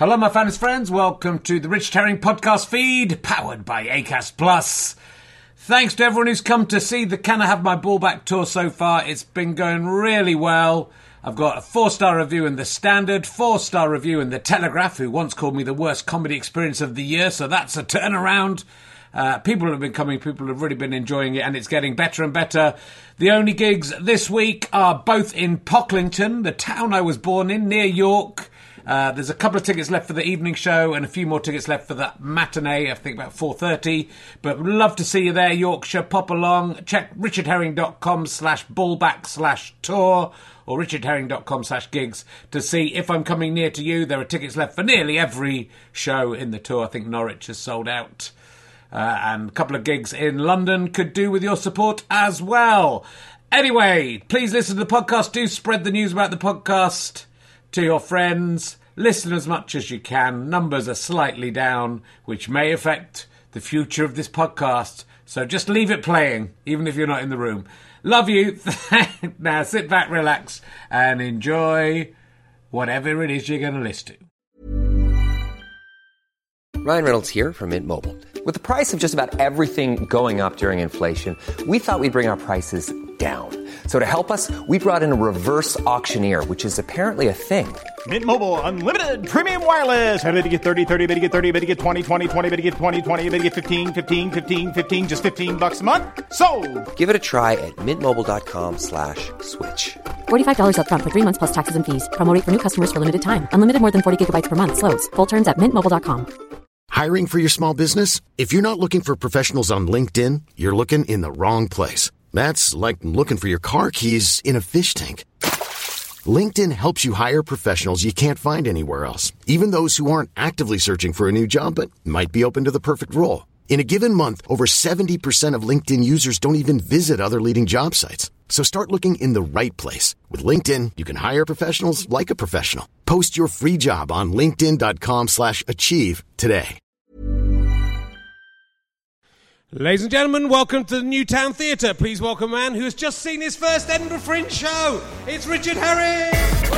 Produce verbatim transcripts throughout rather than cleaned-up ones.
Hello, my fans friends. Welcome to the Richard Herring podcast feed, powered by Acast Plus. Thanks to everyone who's come to see the Can I Have My Ball Back tour so far. It's been going really well. I've got a four-star review in The Standard, four-star review in The Telegraph, who once called me the worst comedy experience of the year, so that's a turnaround. Uh, people have been coming, people have really been enjoying it, and it's getting better and better. The only gigs this week are both in Pocklington, the town I was born in, near York. Uh, there's a couple of tickets left for the evening show and a few more tickets left for the matinee, I think about four thirty. But would love to see you there, Yorkshire. Pop along. Check richardherring.com slash ballback slash tour or richardherring.com slash gigs to see if I'm coming near to you. There are tickets left for nearly every show in the tour. I think Norwich has sold out. Uh, and a couple of gigs in London could do with your support as well. Anyway, please listen to the podcast. Do spread the news about the podcast to your friends. Listen as much as you can. Numbers are slightly down, which may affect the future of this podcast. So just leave it playing, even if you're not in the room. Love you. Now sit back, relax, and enjoy whatever it is you're going to listen to. Ryan Reynolds here from Mint Mobile. With the price of just about everything going up during inflation, we thought we'd bring our prices down. So to help us, we brought in a reverse auctioneer, which is apparently a thing. Mint Mobile Unlimited Premium Wireless. How to get thirty, thirty, how to get thirty, how to get twenty, twenty, twenty, how to get twenty, twenty, how to get fifteen, fifteen, fifteen, fifteen, just fifteen bucks a month? Sold! Give it a try at mintmobile.com slash switch. forty-five dollars up front for three months plus taxes and fees. Promo rate for new customers for limited time. Unlimited more than forty gigabytes per month. Slows full terms at mint mobile dot com. Hiring for your small business? If you're not looking for professionals on LinkedIn, you're looking in the wrong place. That's like looking for your car keys in a fish tank. LinkedIn helps you hire professionals you can't find anywhere else, even those who aren't actively searching for a new job but might be open to the perfect role. In a given month, over seventy percent of LinkedIn users don't even visit other leading job sites. So start looking in the right place. With LinkedIn, you can hire professionals like a professional. Post your free job on linkedin.com slash achieve today. Ladies and gentlemen, welcome to the Newtown Theatre. Please welcome a man who has just seen his first Edinburgh Fringe show. It's Richard Herring!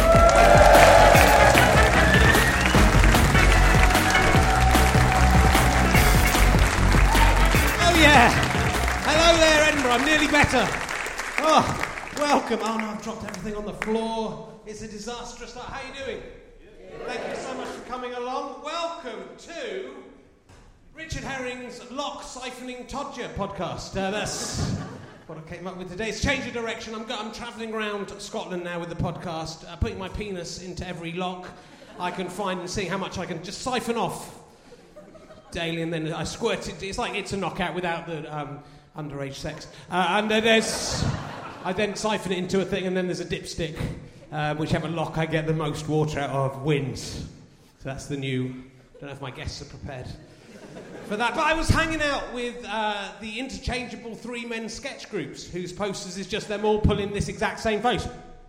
Oh yeah! Hello there, Edinburgh. I'm nearly better. Oh, welcome. Oh no, I've dropped everything on the floor. It's a disastrous start. How are you doing? Thank you so much for coming along. Welcome to Richard Herring's Lock Siphoning Todger podcast. Uh, that's what I came up with today. It's changed of direction. I'm, go- I'm travelling around Scotland now with the podcast, uh, putting my penis into every lock I can find and seeing how much I can just siphon off daily, and then I squirt it. It's like It's a Knockout without the um, underage sex. Uh, and uh, there's... I then siphon it into a thing, and then there's a dipstick. Uh, whichever lock I get the most water out of wins. So that's the new... I don't know if my guests are prepared for that. But I was hanging out with uh, the interchangeable three men sketch groups, whose posters is just them all pulling this exact same face.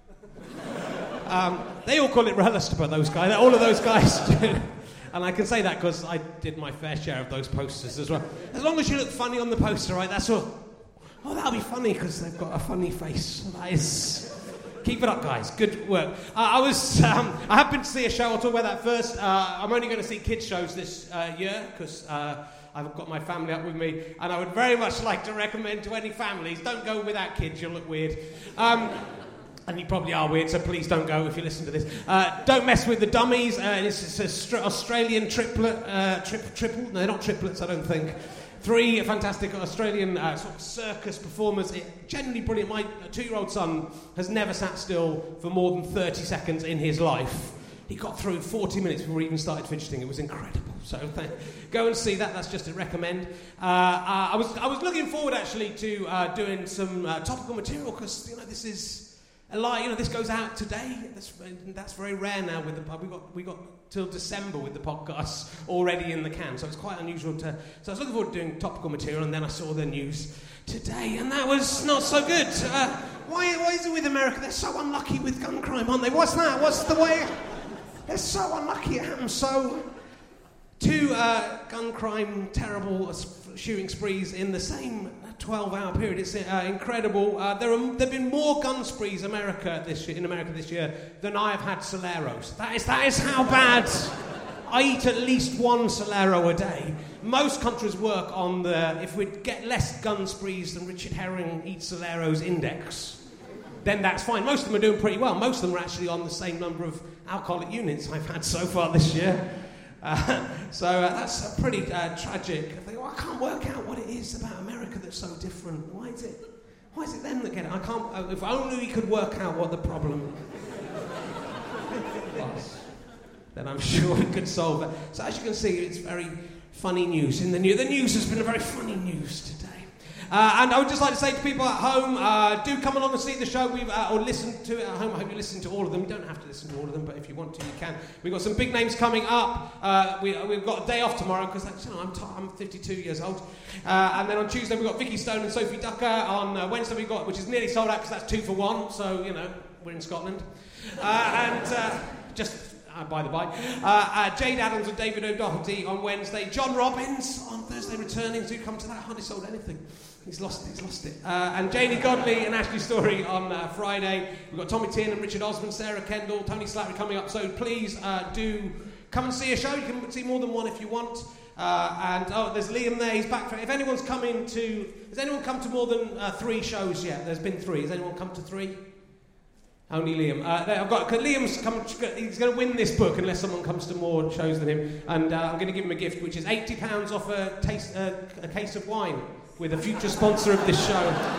Um, they all call it RHLSTP, those guys. All of those guys do. And I can say that because I did my fair share of those posters as well. As long as you look funny on the poster, right, that's all. Oh, that'll be funny because they've got a funny face. That is... Keep it up, guys. Good work. Uh, I was, um, I have been to see a show. I'll talk about that first. Uh, I'm only going to see kids' shows this uh, year because uh, I've got my family up with me, and I would very much like to recommend to any families, don't go without kids. You'll look weird. Um, and you probably are weird, so please don't go if you listen to this. Uh, don't mess with the dummies. Uh, it's an Aust- Australian triplet. Uh, tri- triple? No, they're not triplets, I don't think. Three fantastic Australian uh, sort of circus performers. It, genuinely brilliant. My two-year-old son has never sat still for more than thirty seconds in his life. He got through forty minutes before he even started fidgeting. It was incredible. So th- go and see that. That's just a recommend. Uh, uh, I was I was looking forward actually to uh, doing some uh, topical material because you know this is a lot. You know this goes out today. That's that's very rare now. With the we got we got. till December with the podcast already in the can, so it's quite unusual to... So I was looking forward to doing topical material, and then I saw the news today, and that was not so good. Uh, why, why is it with America? They're so unlucky with gun crime, aren't they? What's that? What's the way... They're so unlucky it happens so... Two uh, gun crime, terrible shooting sprees in the same twelve-hour period. It's uh, incredible. Uh, there, are, there have been more gun sprees America this year, in America this year than I have had Soleros. That is, that is how bad I eat at least one Solero a day. Most countries work on the, if we get less gun sprees than Richard Herring eats Soleros index, then that's fine. Most of them are doing pretty well. Most of them are actually on the same number of alcoholic units I've had so far this year. Uh, so uh, that's uh, pretty uh, tragic. I think, well, I can't work out what it is about America that's so different. Why is it, why is it them that get it? I can't, uh, if only we could work out what the problem was, then I'm sure we could solve it. So as you can see, it's very funny news in the news. The news has been a very funny news today. Uh, and I would just like to say to people at home, uh, do come along and see the show we've, uh, or listen to it at home. I hope you listen to all of them. You don't have to listen to all of them, but if you want to, you can. We've got some big names coming up. Uh, we, we've got a day off tomorrow because you know, I'm, t- I'm fifty-two years old. Uh, and then on Tuesday we've got Vicky Stone and Sophie Ducker. On uh, Wednesday we've got, which is nearly sold out because that's two for one. So, you know, we're in Scotland. Uh, and uh, just... Uh, by the by, uh, uh, Jade Adams and David O'Doherty on Wednesday. John Robbins on Thursday returning. Do come to that. Hardly sold anything. He's lost it. He's lost it. Uh, and Janie Godley and Ashley Story on uh, Friday. We've got Tommy Tinn and Richard Osmond, Sarah Kendall, Tony Slattery coming up. So please uh, do come and see a show. You can see more than one if you want. Uh, and oh, there's Liam there. He's back. For, if anyone's coming to, has anyone come to more than uh, three shows yet? There's been three. Has anyone come to three? Only Liam. Uh, there, I've got Liam's come. He's going to win this book unless someone comes to more shows than him. And uh, I'm going to give him a gift, which is eighty pounds off a taste, uh, a case of wine with a future sponsor of this show.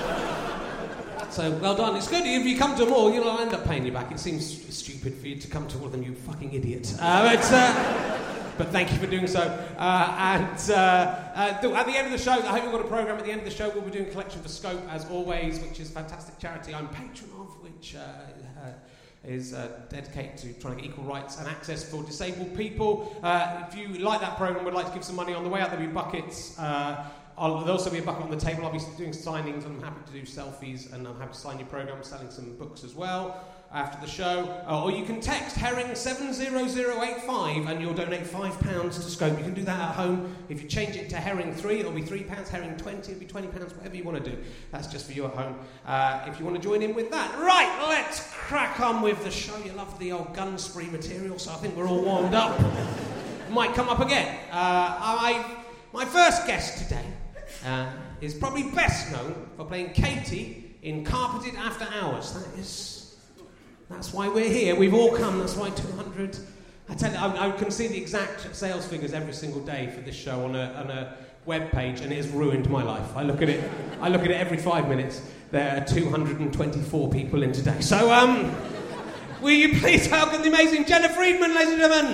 So well done. It's good if you come to them all. You'll end up paying you back. It seems stupid for you to come to all of them, you fucking idiot. Uh, but, uh, but thank you for doing so. Uh, and uh, uh, th- at the end of the show, I hope you've got a programme. At the end of the show, we'll be doing a collection for Scope as always, which is a fantastic charity I'm patron of. Which uh, uh, is uh, dedicated to trying to get equal rights and access for disabled people. Uh, if you like that programme, would like to give some money on the way out, there'll be buckets. Uh, I'll, there'll also be a bucket on the table. I'll be doing signings, and I'm happy to do selfies, and I'm happy to sign your programme. I'm selling some books as well after the show. Uh, or you can text Herring seven zero zero eight five and you'll donate five pounds to Scope. You can do that at home. If you change it to Herring three, it'll be three pounds. Herring twenty, it'll be twenty pounds, whatever you want to do. That's just for you at home. Uh, if you want to join in with that. Right, let's crack on with the show. You love the old gun spree material, so I think we're all warmed up. Might come up again. Uh, I, my first guest today uh, is probably best known for playing Katie in Carpeted After Hours. That is... That's why we're here. We've all come. That's why two hundred... I tell you, I, I can see the exact sales figures every single day for this show on a, on a web page, and it has ruined my life. I look at it I look at it every five minutes. There are two hundred twenty-four people in today. So, um, will you please welcome the amazing Jenna Friedman, ladies and gentlemen?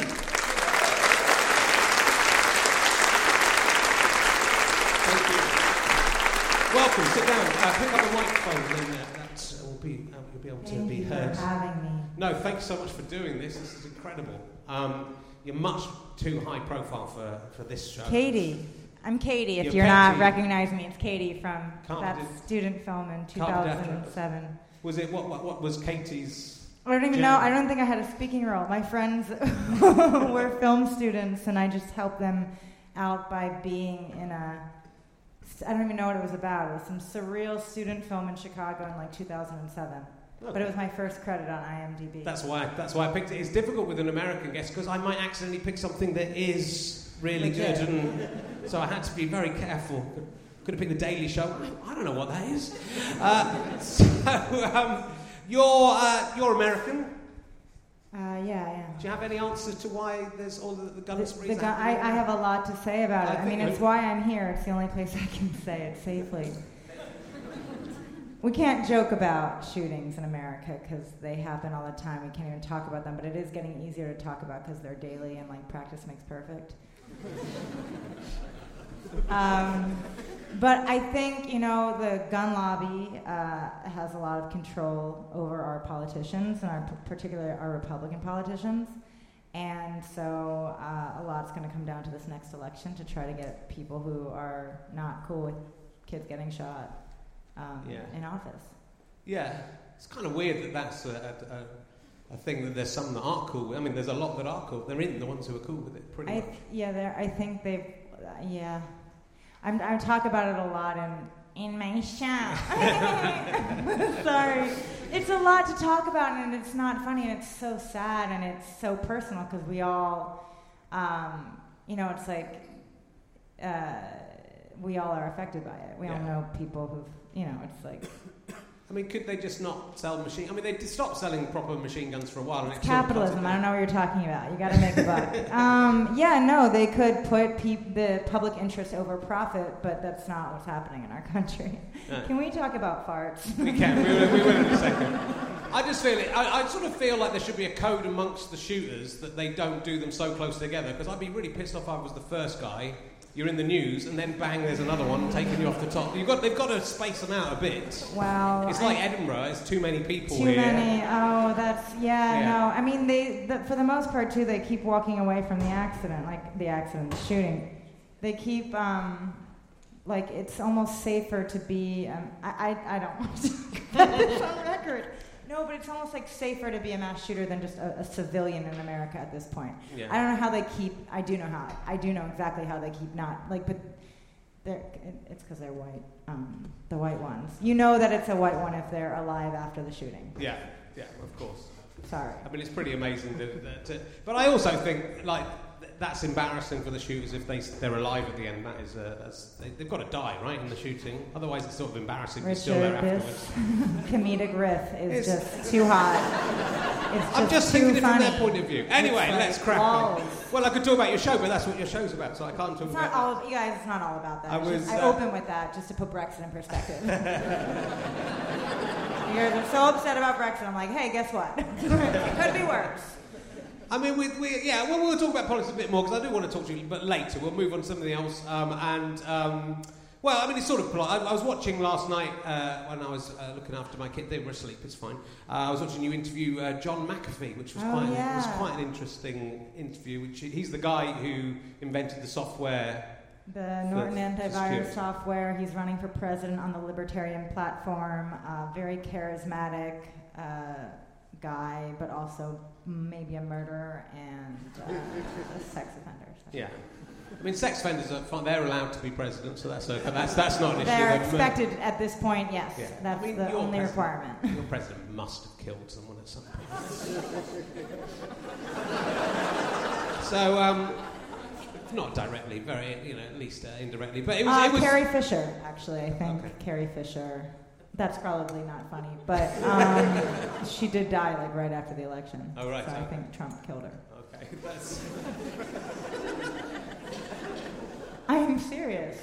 Thank you. Welcome. Sit down. Uh, pick up the microphone, and uh, that's will be... Uh, You'll be able Thank to be you heard. for having me. No, thanks so much for doing this. This is incredible. Um, you're much too high profile for, for this show. Katie. I'm Katie. If You're you're, not Katie. recognizing me, it's Katie from Carpeted- that student film in two Carpeted thousand seven. After- Was it what? What, what was Katie's? I don't even Jen- know. I don't think I had a speaking role. My friends were film students, and I just helped them out by being in a. I don't even know what it was about. It was some surreal student film in Chicago in like two thousand seven. Okay. But it was my first credit on IMDb. That's why. That's why I picked it. It's difficult with an American guest because I might accidentally pick something that is really Legit. good, and so I had to be very careful. Could have picked The Daily Show. I don't know what that is. Uh, so um, you're uh, you're American. Uh, yeah, I am. Do you have any answers to why there's all the, the gun The, sprees? the gun, I, I have a lot to say about I it. I think mean, it's we- why I'm here. It's the only place I can say it safely. We can't joke about shootings in America because they happen all the time. We can't even talk about them, but it is getting easier to talk about because they're daily and like practice makes perfect. um, but I think, you know, the gun lobby uh, has a lot of control over our politicians, and our, particularly our Republican politicians. And so uh, a lot's going to come down to this next election to try to get people who are not cool with kids getting shot um, Yeah. in office. Yeah, it's kind of weird that that's a, a, a thing that there's some that aren't cool. I mean, there's a lot that are cool. They're in the ones who are cool with it, pretty I much. th- yeah, there. I think they've. Uh, yeah, I'm, I talk about it a lot in in my show. Sorry, it's a lot to talk about, and it's not funny, and it's so sad, and it's so personal because we all um, you know, it's like uh, we all are affected by it. We Yeah. all know people who've, you know, it's like I mean, could they just not sell machine? I mean, they stopped selling proper machine guns for a while. And it's it sort of capitalism. comes I don't know what you're talking about. You got to make a buck. um, yeah, no, they could put peop the public interest over profit, but that's not what's happening in our country. No. Can we talk about farts? We can. We will, we will in a second. I just feel it. I, I sort of feel like there should be a code amongst the shooters that they don't do them so close together. Because I'd be really pissed off if I was the first guy. You're in the news, and then bang, there's another one taking you off the top. You've got, they've got to space them out a bit. Wow. It's I- like Edinburgh. It's too many people Too here. many. Oh, that's yeah, Yeah. No, I mean they. The, for the most part, too, they keep walking away from the accident, like the accident, the shooting. They keep um, like it's almost safer to be. Um, I, I I don't want to put this on record. No, but it's almost like safer to be a mass shooter than just a, a civilian in America at this point. Yeah. I don't know how they keep. I do know how. I do know exactly how they keep not like, but they're. It, it's because they're white. Um, the white ones. You know that it's a white one if they're alive after the shooting. Yeah, yeah, of course. Sorry. I mean, it's pretty amazing. That, that, that, but I also think, like, th- that's embarrassing for the shooters if they, they're alive at the end. That is, uh, that's, they, they've got to die, right, in the shooting. Otherwise, it's sort of embarrassing to be still there Richard, afterwards. this comedic riff is It's- just too hot. It's just I'm just too thinking it from funny. their point of view. Anyway, It's like let's crack on. lulls. Well, I could talk about your show, but that's what your show's about, so I can't talk It's about not all, you guys. It's not all about that. I It's just- was, I uh, open with that just to put Brexit in perspective. You're so upset about Brexit. I'm like, hey, guess what? It could be worse. I mean, we, we yeah, well, we'll talk about politics a bit more, because I do want to talk to you, but later. We'll move on to something else. Um, and, um, well, I mean, it's sort of polite. I, I was watching last night uh, when I was uh, looking after my kid. They were asleep, it's fine. Uh, I was watching you interview uh, John McAfee, which was, Oh, quite, yeah. was quite an interesting interview. Which he's the guy who invented the software. The Norton For- for antivirus security. software. He's running for president on the Libertarian platform. Uh, very charismatic uh, guy, but also maybe a murderer and uh, a sex offender. So. Yeah. I mean, sex offenders are fine. They're allowed to be president, so that's okay. That's, that's not an issue. They're They're mur- expected at this point, yes. Yeah. That's I mean, the your only president- requirement. Your president must have killed someone at some point. So, um, not directly, very, you know, at least uh, indirectly. But it was. Uh, it was Carrie Fisher, actually, I think. Okay. Carrie Fisher. That's probably not funny, but um, she did die like right after the election. Oh, right, So I okay. think Trump killed her. Okay, that's. I am serious.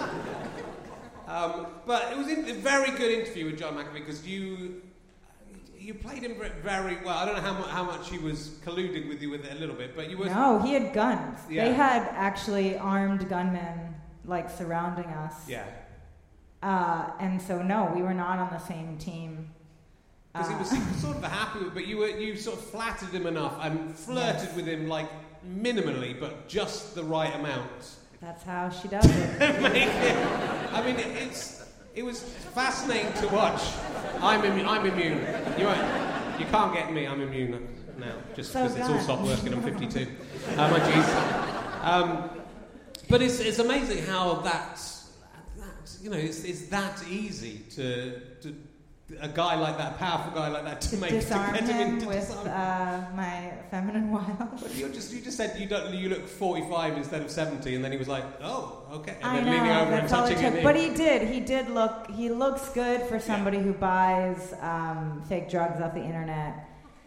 Um, but it was in, a very good interview with John McAfee because you you played him ve- very well. I don't know how, mu- how much he was colluding with you with it a little bit, but you were. No, he had guns. Yeah. They had actually armed gunmen like surrounding us. Yeah. Uh, and so no, we were not on the same team. Because he Uh, was, he was sort of happy with, but you were you sort of flattered him enough and flirted Yes. with him like minimally, but just the right amount. That's how she does it. Make it, I mean, it's it was fascinating to watch. I'm immu- I'm immune. You won't, you can't get me. I'm immune now, just So because it's all good. stopped working. I'm fifty-two. Oh my jeez. Um, but it's it's amazing how that's that you know it's it's that easy to to. A guy like that, a powerful guy like that, to, to make disarm to get him him into with disarm. uh, my feminine wiles. But you just you just said you don't you look forty-five instead of seventy, and then he was like, oh, okay, and I then know, leaning over and that's all it touching took. him. But he did. He did look. He looks good for somebody who buys um, fake drugs off the internet.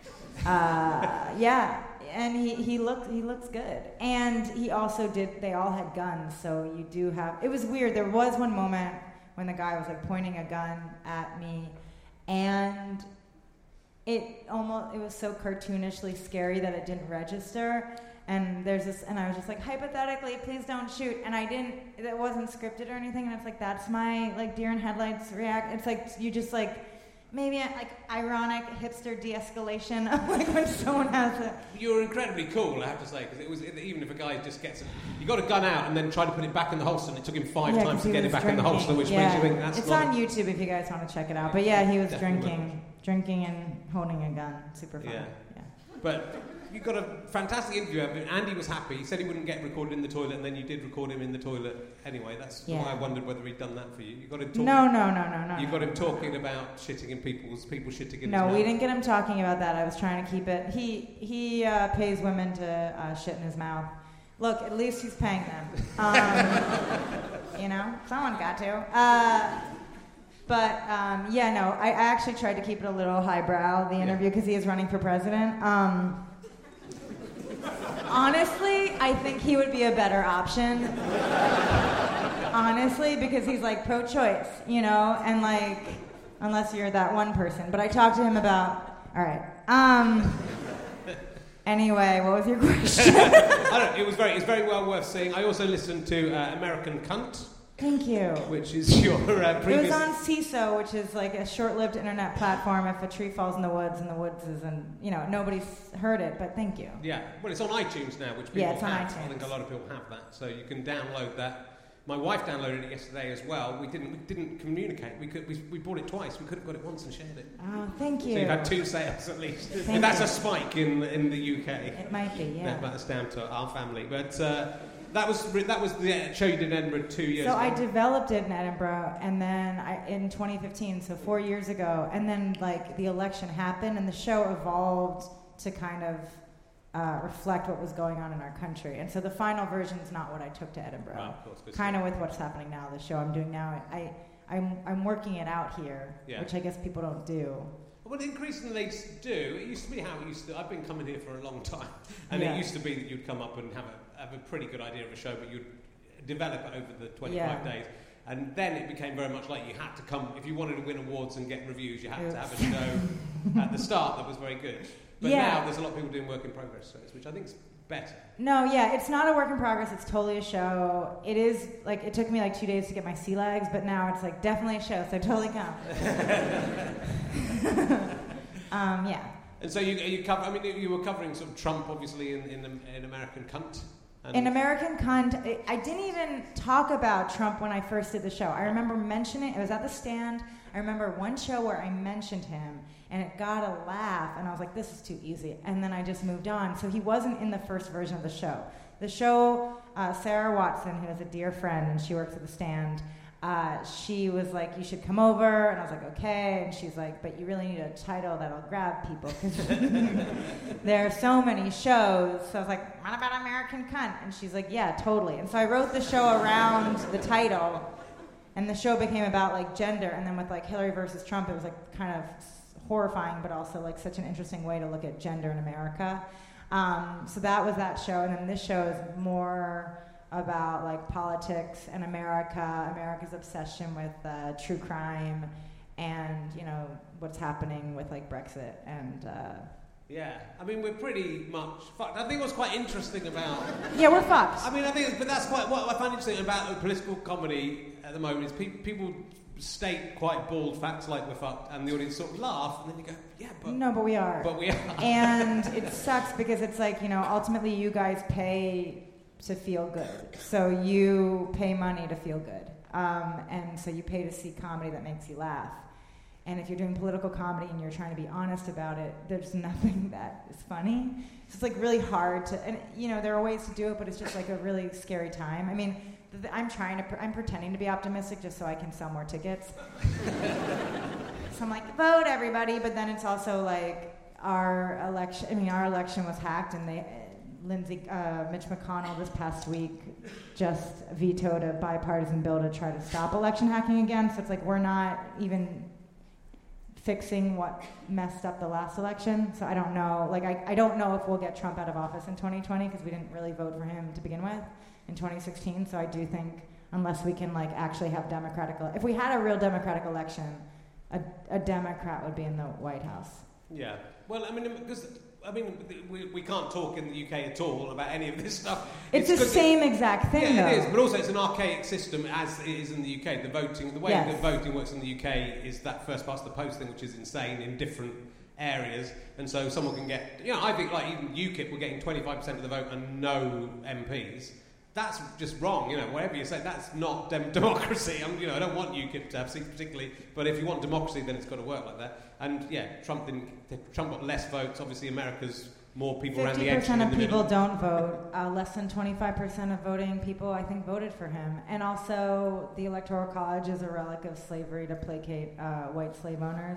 Uh, yeah, and he, he looked he looks good. And he also did. They all had guns, so you do have. It was weird. There was one moment when the guy was like pointing a gun at me, and it almost it was so cartoonishly scary that it didn't register. And there's this, and I was just like, hypothetically, please don't shoot. And I didn't. It wasn't scripted or anything. And it's like that's my like deer in headlights react. It's like you just like maybe like ironic hipster de-escalation of like when someone has a. You were incredibly cool, I have to say, because it was even if a guy just gets, a, you got a gun out and then try to put it back in the holster, and it took him five Yeah, times 'cause to he get it was back in the drinking. holster, which Yeah. makes you think that's It's not. on YouTube if you guys want to check it out. But yeah, he was Definitely. drinking, drinking and holding a gun. Super fun. Yeah. yeah. But you got a fantastic interview. I mean, Andy was happy. He said he wouldn't get recorded in the toilet, and then you did record him in the toilet anyway. That's Yeah. why I wondered whether he'd done that for you. You got him talking. No, no, no, no, no. You no, got him no, talking no. about shitting in people's people shitting in No, his we mouth. didn't get him talking about that. I was trying to keep it. He he uh, pays women to uh, shit in his mouth, Look, at least he's paying them. Um, you know, someone got to. Uh, but um, yeah, no, I, I actually tried to keep it a little highbrow, the interview, because he is running for president. Um, honestly, I think he would be a better option. Honestly, because he's like pro-choice, you know, and like, unless you're that one person. But I talked to him about, all right. Um, anyway, what was your question? I don't know, it was very, it's very well worth seeing. I also listened to uh, American Cunt. Thank you. Which is your uh, previous... It was on C I S O, which is like a short-lived internet platform. If a tree falls in the woods and the woods isn't, you know, nobody's heard it, but thank you. Yeah, well, it's on iTunes now, which people yeah, it's on have. iTunes. I think a lot of people have that, so you can download that. My wife downloaded it yesterday as well. We didn't we didn't communicate. We could we, we bought it twice. We could have got it once and shared it. Oh, thank you. So you've had two sales at least. Thank and that's you. a spike in in the U K. It might be, yeah. No, that's down to our family. But uh, that was that was the show you did in Edinburgh two years so ago. I developed it in Edinburgh, and then I, in twenty fifteen, so four years ago, and then like the election happened, and the show evolved to kind of uh, reflect what was going on in our country. And so the final version is not what I took to Edinburgh. Wow, of course, kind of with what's happening now, the show I'm doing now. I, I'm, I'm working it out here, yeah. which I guess people don't do. Well, increasingly they do. It used to be how it used to. I've been coming here for a long time, and yeah. it used to be that you'd come up and have a have a pretty good idea of a show, but you'd develop it over the twenty-five yeah. days. And then it became very much like you had to come, if you wanted to win awards and get reviews, you had Oops. to have a show at the start that was very good. But yeah. now there's a lot of people doing work in progress shows, which I think is better. No, yeah, it's not a work in progress. It's totally a show. It is, like, it took me like two days to get my sea legs, but now it's like definitely a show, so totally come. um, yeah. And so you, you cover, I mean, you were covering sort of Trump, obviously, in, in, in American Cunt. And in American Cunt, I didn't even talk about Trump when I first did the show. I remember mentioning it. It was at the Stand. I remember one show where I mentioned him, and it got a laugh, and I was like, this is too easy. And then I just moved on. So he wasn't in the first version of the show. The show, uh, Sarah Watson, who is a dear friend, and she works at the Stand, uh, she was like, you should come over. And I was like, okay. And she's like, but you really need a title that'll grab people, because there are so many shows. So I was like, what about American Cunt? And she's like, yeah, totally. And so I wrote the show around the title, and the show became about like gender. And then with like Hillary versus Trump, it was like kind of horrifying, but also like such an interesting way to look at gender in America. Um, so that was that show. And then this show is more about like politics and America, America's obsession with uh, true crime, and you know what's happening with like Brexit and. Uh, yeah, I mean we're pretty much fucked. I think what's quite interesting about. Yeah, we're fucked. I mean, I think, but that's quite what I find interesting about political comedy at the moment is pe- people state quite bald facts like we're fucked, and the audience sort of laugh, and then you go, yeah, but no, but we are. But we are. And it sucks because it's like, you know, ultimately you guys pay to feel good. So you pay money to feel good. Um, and so you pay to see comedy that makes you laugh. And if you're doing political comedy and you're trying to be honest about it, there's nothing that is funny. So it's like really hard to, and you know, there are ways to do it, but it's just like a really scary time. I mean, th- I'm trying to, pr- I'm pretending to be optimistic just so I can sell more tickets. So I'm like, vote everybody, but then it's also like our election, I mean, our election was hacked, and they, Lindsey, uh, Mitch McConnell this past week just vetoed a bipartisan bill to try to stop election hacking again. So it's like we're not even fixing what messed up the last election. So I don't know. Like I, I don't know if we'll get Trump out of office in twenty twenty because we didn't really vote for him to begin with in twenty sixteen. So I do think unless we can like actually have democratic, ele- if we had a real democratic election, a, a Democrat would be in the White House. Yeah. Well, I mean, because. I mean, we, we can't talk in the U K at all about any of this stuff. It's, it's the same it, exact thing, yeah, though. it is, but also it's an archaic system as it is in the U K. The voting, the way yes. that voting works in the U K is that first past the post thing, which is insane in different areas. And so someone can get, you know, I think like even UKIP were getting twenty-five percent of the vote and no M Ps. That's just wrong, you know, whatever you say, that's not dem- democracy. I'm, you know, I don't want UKIP to have seats particularly, but if you want democracy, then it's got to work like that. And yeah, Trump didn't, Trump got less votes. Obviously, America's more people around the edge. fifty percent of the people middle. don't vote. Uh, less than twenty-five percent of voting people, I think, voted for him. And also, the Electoral College is a relic of slavery to placate uh, white slave owners.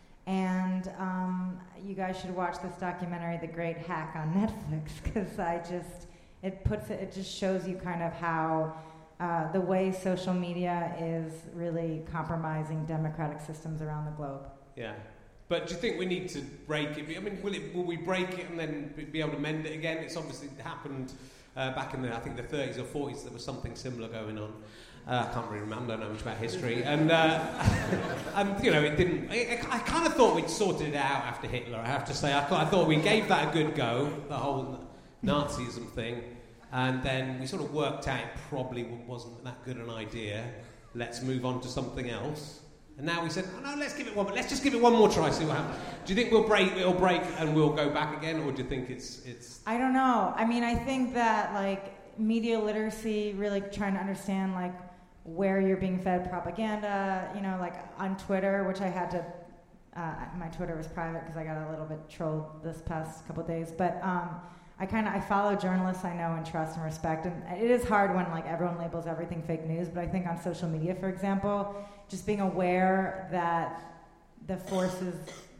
And um, you guys should watch this documentary, The Great Hack, on Netflix, because I just... it puts it, it just shows you kind of how uh, the way social media is really compromising democratic systems around the globe. Yeah. But do you think we need to break it? I mean, will it? Will we break it and then be able to mend it again? It's obviously happened uh, back in the, I think, the thirties or forties. There was something similar going on. Uh, I can't really remember. I don't know much about history. And, uh, and you know, it didn't... It, I kind of thought we'd sorted it out after Hitler, I have to say. I, I thought we gave that a good go, the whole Nazism thing, and then we sort of worked out it probably wasn't that good an idea. Let's move on to something else. And now we said, oh, no, let's give it one, but let's just give it one more try, see what happens. Do you think we'll break, it'll break and we'll go back again, or do you think it's... it's... I don't know. I mean, I think that, like, media literacy, really trying to understand, like, where you're being fed propaganda, you know, like on Twitter, which I had to, uh, my Twitter was private because I got a little bit trolled this past couple days, but um, I kind of, I follow journalists I know and trust and respect, and it is hard when like everyone labels everything fake news, but I think on social media, for example, just being aware that the forces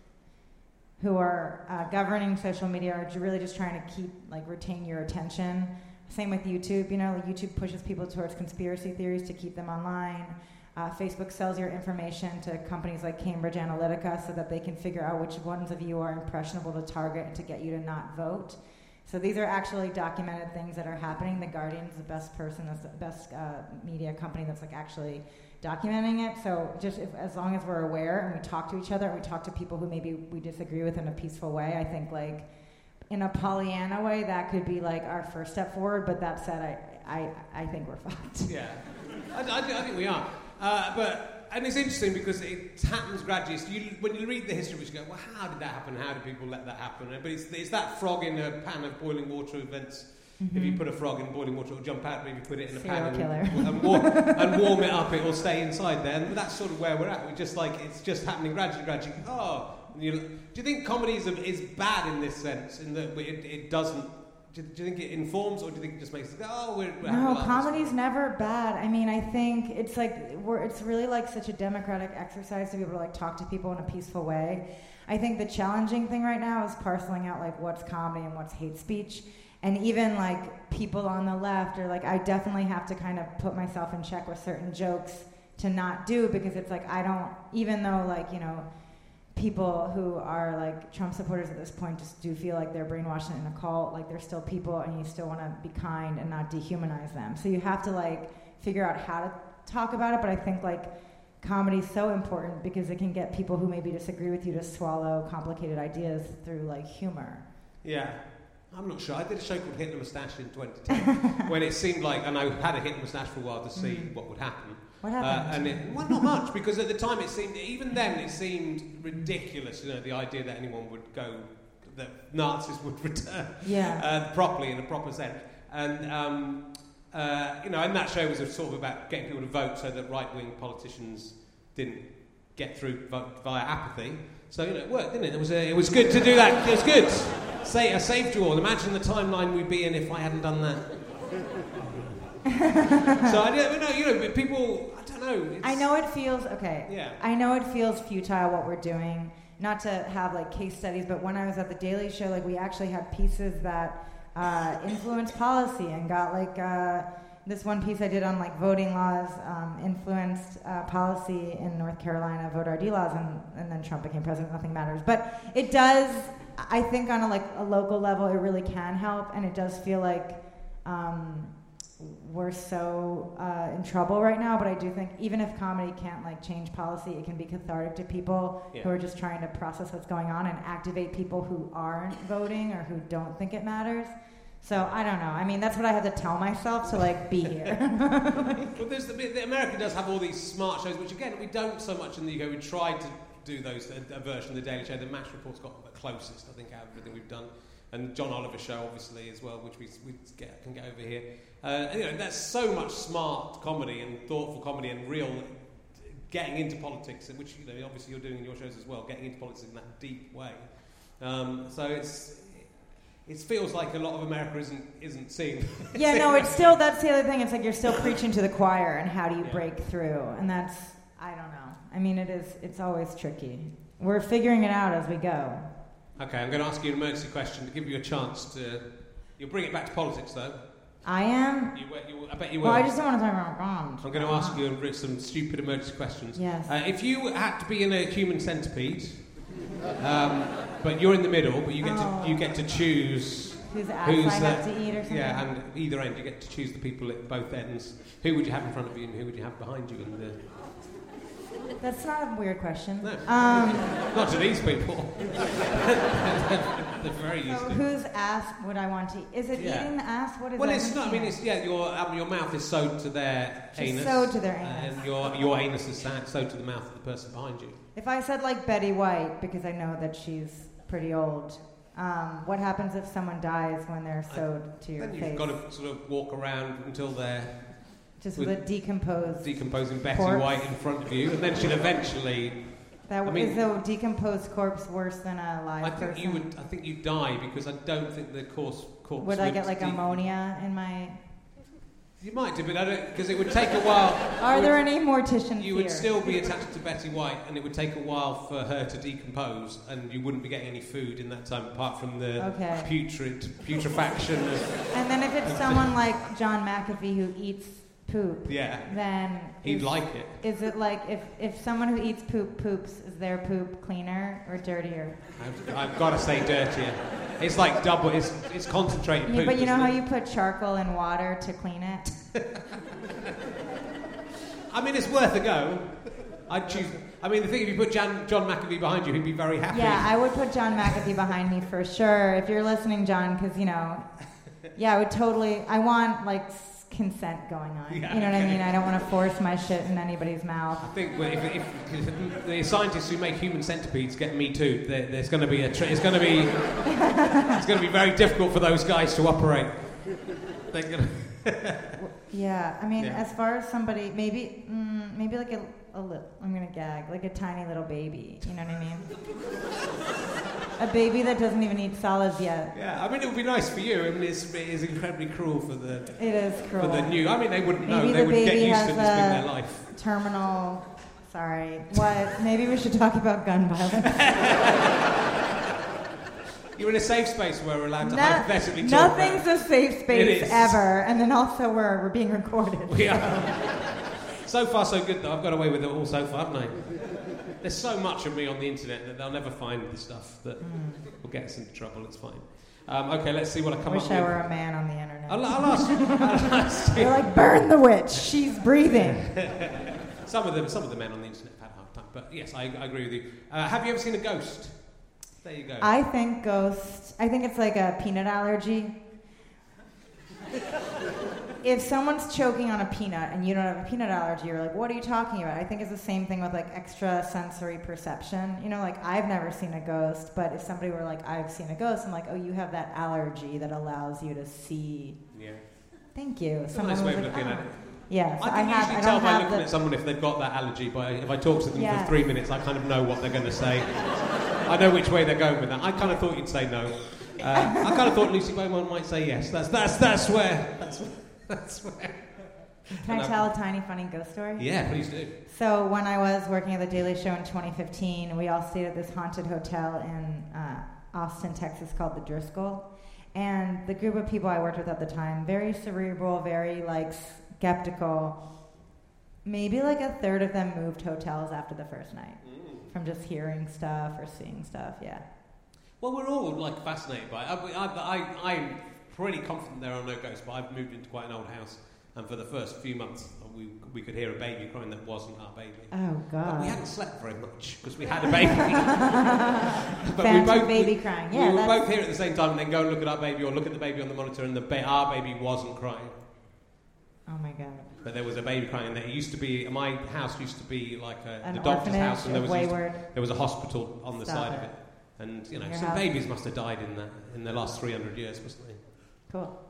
who are uh, governing social media are really just trying to keep, like, retain your attention. Same with YouTube, you know, like YouTube pushes people towards conspiracy theories to keep them online. Uh, Facebook sells your information to companies like Cambridge Analytica so that they can figure out which ones of you are impressionable to target and to get you to not vote. So these are actually documented things that are happening. The Guardian's the best person, that's the best uh, media company that's like actually documenting it. So just if, as long as we're aware and we talk to each other and we talk to people who maybe we disagree with in a peaceful way, I think like in a Pollyanna way, that could be like our first step forward. But that said, I I, I think we're fucked. Yeah, I, I, I think we are. Uh, but and it's interesting because it happens gradually. So you, when you read the history, you go, well, how did that happen? How did people let that happen? But it's, it's that frog in a pan of boiling water events. Mm-hmm. If you put a frog in boiling water, it'll jump out. Maybe you put it in a Serial pan killer. and, and, warm, and warm it up, it will stay inside there. And that's sort of where we're at. We're just like, it's just happening gradually, gradually. Oh, you, do you think comedy is, is bad in this sense? In that it, it doesn't. Do you, do you think it informs, or do you think it just makes it go, oh, we're, we're no, comedy's never bad. I mean, I think it's like we're, it's really like such a democratic exercise to be able to like talk to people in a peaceful way. I think the challenging thing right now is parceling out like what's comedy and what's hate speech. And even like people on the left are like, I definitely have to kind of put myself in check with certain jokes to not do, because it's like I don't, even though like, you know, people who are like Trump supporters at this point just do feel like they're brainwashed in a cult, like they're still people and you still want to be kind and not dehumanize them. So you have to like figure out how to talk about it, but I think like comedy's so important because it can get people who maybe disagree with you to swallow complicated ideas through like humor. Yeah. I'm not sure. I did a show called Hitler Moustache in twenty ten when it seemed like, and I had a Hitler Moustache for a while to see mm. what would happen. What happened? Uh, and it, well, not much, because at the time it seemed, even then it seemed ridiculous, you know, the idea that anyone would go, that Nazis would return yeah. uh, properly in a proper sense. And, um, uh, you know, and that show was sort of about getting people to vote so that right-wing politicians didn't get through via apathy. So, you know, it worked, didn't it? It was, a, it was good to do that. It was good. Say, I saved you all. Imagine the timeline we'd be in if I hadn't done that. So, I don't know, you know, people, I don't know. It's, I know it feels, okay. Yeah. I know it feels futile what we're doing. Not to have, like, case studies, but when I was at the Daily Show, like, we actually had pieces that uh, influenced policy and got, like, uh, this one piece I did on, like, voting laws um, influenced uh, policy in North Carolina, voter I D laws, and, and then Trump became president, nothing matters. But it does, I think on a, like, a local level, it really can help, and it does feel like um, we're so uh, in trouble right now, but I do think even if comedy can't, like, change policy, it can be cathartic to people yeah. who are just trying to process what's going on and activate people who aren't voting or who don't think it matters. So, I don't know. I mean, that's what I have to tell myself to, like, be here. Well, there's the bit, America does have all these smart shows, which, again, we don't so much in the U K. We tried to do those, a, a version of The Daily Show. The MASH Report's got the closest, I think, out of everything we've done. And John Oliver's show, obviously, as well, which we, we get, can get over here. Uh, and, you know, that's so much smart comedy and thoughtful comedy and real getting into politics, which, you know, obviously you're doing in your shows as well, getting into politics in that deep way. Um, so it's... It feels like a lot of America isn't isn't seeing. Yeah, no, it's still, that's the other thing. It's like you're still preaching to the choir, and how do you yeah. break through? And that's, I don't know. I mean, it is, it's always tricky. We're figuring it out as we go. Okay, I'm going to ask you an emergency question to give you a chance to, you'll bring it back to politics though. I am? You, you, I bet you will. Well, I just don't want to talk about Bond. I'm going to ask you some stupid emergency questions. Yes. Uh, if you had to be in a human centipede, um, but you're in the middle, but you get oh. to you get to choose whose ass who's, I have uh, to eat or something. Yeah, and either end you get to choose the people at both ends. Who would you have in front of you, and who would you have behind you in the? That's not a weird question. No. Um, not to these people. They're very used so to. Whose ass would I want to eat? Is it yeah. eating the ass? What is well, that? Well, it's not. I mean, it's yeah. Your um, your mouth is sewed to their Just anus. Sewed to their anus. And your your anus is sewed to the mouth of the person behind you. If I said like Betty White, because I know that she's pretty old, um, what happens if someone dies when they're sewed I, to your then face? Then you've got to sort of walk around until they're just with, with a decomposed decomposing Betty corpse. White in front of you, and then she'll eventually. That I mean, is a decomposed corpse worse than a live I think person? you would. I think you die because I don't think the corpse. corpse would I get like de- ammonia in my? You might do, but I don't because it would take a while. Are would, there any morticians You here? would still be attached to Betty White, and it would take a while for her to decompose, and you wouldn't be getting any food in that time apart from the okay. putrid putrefaction. Of, and then if it's someone like John McAfee who eats poop, yeah, then he'd is, like it. Is it like if, if someone who eats poop poops, is their poop cleaner or dirtier? I've, I've got to say dirtier. It's like double. It's it's concentrated yeah, poop. But you know how it? you put charcoal in water to clean it? I mean, it's worth a go. I'd choose. I mean, the thing if you put John, John McAfee behind you, he'd be very happy. Yeah, I would put John McAfee behind me for sure. If you're listening, John, because you know, yeah, I would totally. I want like. consent going on. Yeah, you know okay. what I mean? I don't want to force my shit in anybody's mouth. I think well, if, if, if the scientists who make human centipedes get Me Too, there, there's going to be a. Tra- it's going to be. It's going to be very difficult for those guys to operate. They're gonna yeah, I mean, yeah. as far as somebody, maybe, mm, maybe like a, a little. I'm gonna gag, like a tiny little baby. You know what I mean? A baby that doesn't even eat solids yet. Yeah, I mean, it would be nice for you. I mean, it's, it is incredibly cruel for the. It is cruel. For the new. I mean, they wouldn't maybe know. The they would baby get used has to this being their a life. Terminal. Sorry. What? Maybe we should talk about gun violence. You're in a safe space where we're allowed to no, hypothetically talk. Nothing's about. a safe space ever, and then also we're we're being recorded. We are. So far, so good, though. I've got away with it all so far, haven't I? There's so much of me on the internet that they'll never find the stuff that mm. will get us into trouble. It's fine. Um, okay, let's see what I come Wish up I with. were a man on the internet. I'll, I'll ask. I'll ask They're like, burn the witch. She's breathing. some of them, some of the men on the internet have had a hard time, but yes, I, I agree with you. Uh, have you ever seen a ghost? There you go. I think ghost. I think it's like a peanut allergy. If someone's choking on a peanut and you don't have a peanut allergy, you're like, what are you talking about? I think it's the same thing with like extra sensory perception. You know, like I've never seen a ghost, but if somebody were like, I've seen a ghost, I'm like, oh, you have that allergy that allows you to see. Yeah. Thank you. It's Someone a nice way was of like, looking oh. at it. Yes, I can I have, usually I tell don't by have looking the, at someone if they've got that allergy, but if I talk to them yes. for three minutes, I kind of know what they're going to say. I know which way they're going with that. I kind of thought you'd say no. Uh, I kind of thought Lucy Beaumont might say yes. That's that's that's where that's that's where. Can I tell a tiny funny ghost story? Yeah, please do. So when I was working at the Daily Show in twenty fifteen, we all stayed at this haunted hotel in uh, Austin, Texas called the Driscoll. And the group of people I worked with at the time, very cerebral, very like skeptical. Maybe like a third of them moved hotels after the first night mm. from just hearing stuff or seeing stuff, yeah. Well, we're all like fascinated by it. I, I, I, I'm pretty confident there are no ghosts, but I've moved into quite an old house. And for the first few months, we we could hear a baby crying that wasn't our baby. Oh, God. But we hadn't slept very much because we had a baby. but Phantom we both, baby we, crying. Yeah, we were that's... both here at the same time and then go and look at our baby or look at the baby on the monitor and the ba- our baby wasn't crying. Oh, my God. But there was a baby crying. And there used to be, my house used to be like a, An the doctor's house. And there was, wayward. To, there was a hospital on the Stop side it. of it. And, you know, Your some house. babies must have died in the, in the last three hundred years, mustn't they? Cool.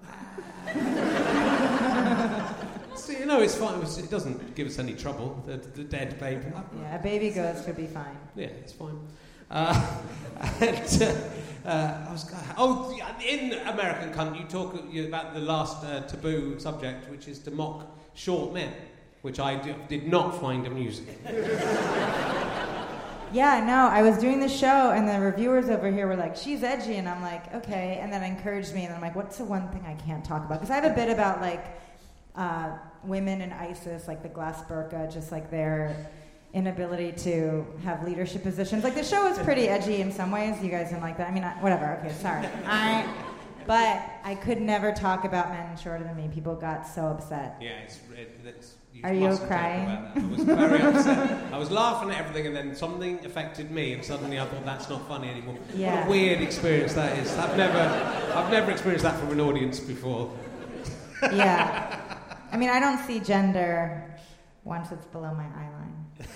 So, you know, it's fine. It doesn't give us any trouble, the, the dead baby. Yeah, a baby ghost could be fine. Yeah, it's fine. Uh, and, uh, uh, I was, oh, in American Cunt, you talk about the last uh, taboo subject, which is to mock short men, which I d- did not find amusing. Yeah, no, I was doing the show, and the reviewers over here were like, she's edgy, and I'm like, okay, and then it encouraged me, and I'm like, what's the one thing I can't talk about? Because I have a bit about, like, uh, women in ISIS, like the glass burqa, just like their inability to have leadership positions. Like, the show is pretty edgy in some ways. You guys didn't like that? I mean, I, whatever, okay, sorry. I, but I could never talk about men shorter than me. People got so upset. Yeah, it's... It, it's You Are you crying? I was very upset. I was laughing at everything, and then something affected me, and suddenly I thought that's not funny anymore. Yeah. What a weird experience that is. I've never, I've never experienced that from an audience before. Yeah. I mean, I don't see gender once it's below my eye line.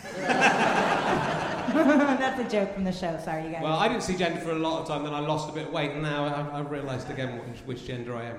That's a joke from the show. Sorry, you guys. Well, I didn't see gender for a lot of time. Then I lost a bit of weight, and now I've, I've realised again which, which gender I am.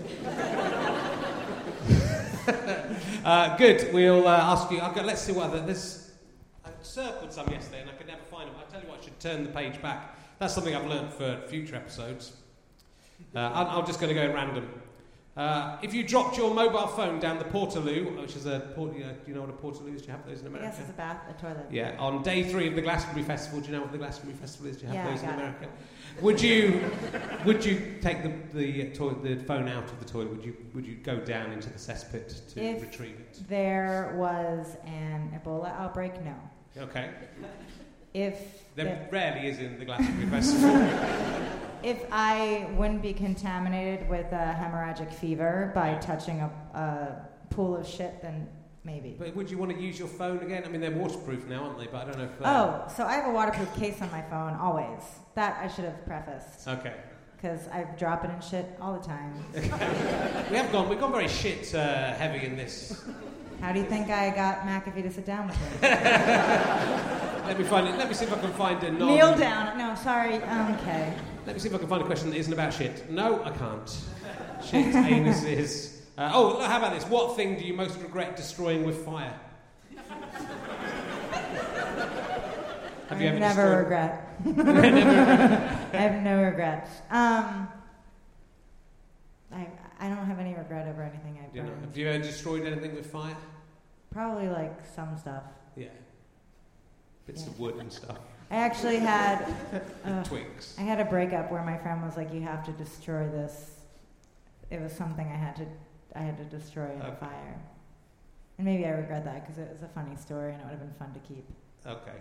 uh, good. We'll uh, ask you. Okay, let's see what other. There's. I circled some yesterday, and I could never find them. I tell you what, I should turn the page back. That's something I've learned for future episodes. Uh, I'm, I'm just going to go random. Uh, if you dropped your mobile phone down the Portaloo, which is a port, you know, do you know what a Portaloo is? Do you have those in America? Yes, it's a bath, a toilet. Yeah. On day three of the Glastonbury Festival, do you know what the Glastonbury Festival is? Do you have Yeah, those I in got America? It. Would you would you take the the, to- the phone out of the toilet? Would you would you go down into the cesspit to If retrieve it? there was an Ebola outbreak, no. Okay. If There the- rarely is in the Glastonbury Festival. if I wouldn't be contaminated with a hemorrhagic fever by touching a, a pool of shit, then maybe. But would you want to use your phone again? I mean, they're waterproof now, aren't they? But I don't know if... Uh... Oh, so I have a waterproof case on my phone, always. That I should have prefaced. Okay. Because I drop it in shit all the time. we have gone, we've gone very shit uh, heavy in this. How do you think I got McAfee to sit down with me? Let me find it. Let me see if I can find a non... Kneel down. No, sorry. Okay. Let me see if I can find a question that isn't about shit. No, I can't. Shit, anuses... Uh, oh, how about this? What thing do you most regret destroying with fire? Have you I ever never destroyed... regret. Never regret. I have no regrets. Um, I I don't have any regret over anything I've You know, done. have you ever destroyed anything with fire? Probably like some stuff. Yeah. Bits Yeah. of wood and stuff. I actually had uh, Twigs. I had a breakup where my friend was like, "You have to destroy this." It was something I had to I had to destroy in Okay. a fire. And maybe I regret that because it was a funny story and it would have been fun to keep. Okay.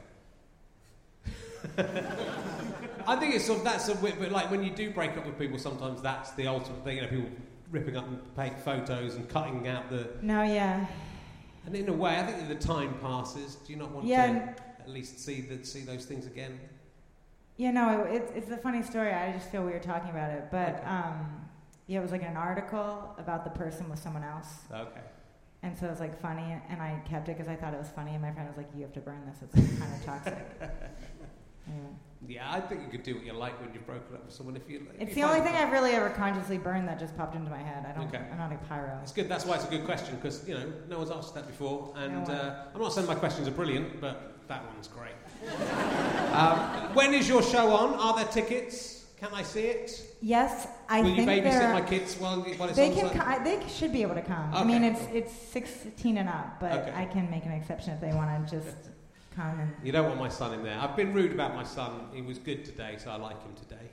I think it's sort of that's a bit, but like when you do break up with people, sometimes that's the ultimate thing. You know, people ripping up and taking photos and cutting out the. No, yeah, And in a way, I think that the time passes. Do you not want Yeah, to n- at least see the, see those things again? yeah. No, it, it's it's a funny story. I just feel weird talking about it, but Okay. um, yeah, it was like an article about the person with someone else, Okay. and so it was like funny, and I kept it because I thought it was funny, and my friend was like, "You have to burn this. It's kind of toxic." Anyway. Yeah, I think you could do what you like when you've broken up with someone. If you, if It's you the only find thing it- I've really ever consciously burned that just popped into my head. I don't. Okay. I'm not a pyro. It's good. That's why it's a good question because you know no one's asked that before, and No one. uh, I'm not saying my questions are brilliant, but that one's great. um, when is your show on? Are there tickets? Can I see it? Yes, I Will you think babysit they're- my kids while, while it's They on? can. site? Co- I- they should be able to come. I Okay, mean, it's cool. it's sixteen and up, but Okay. I can make an exception if they want to just come and. You don't want my son in there. I've been rude about my son. He was good today, so I like him today.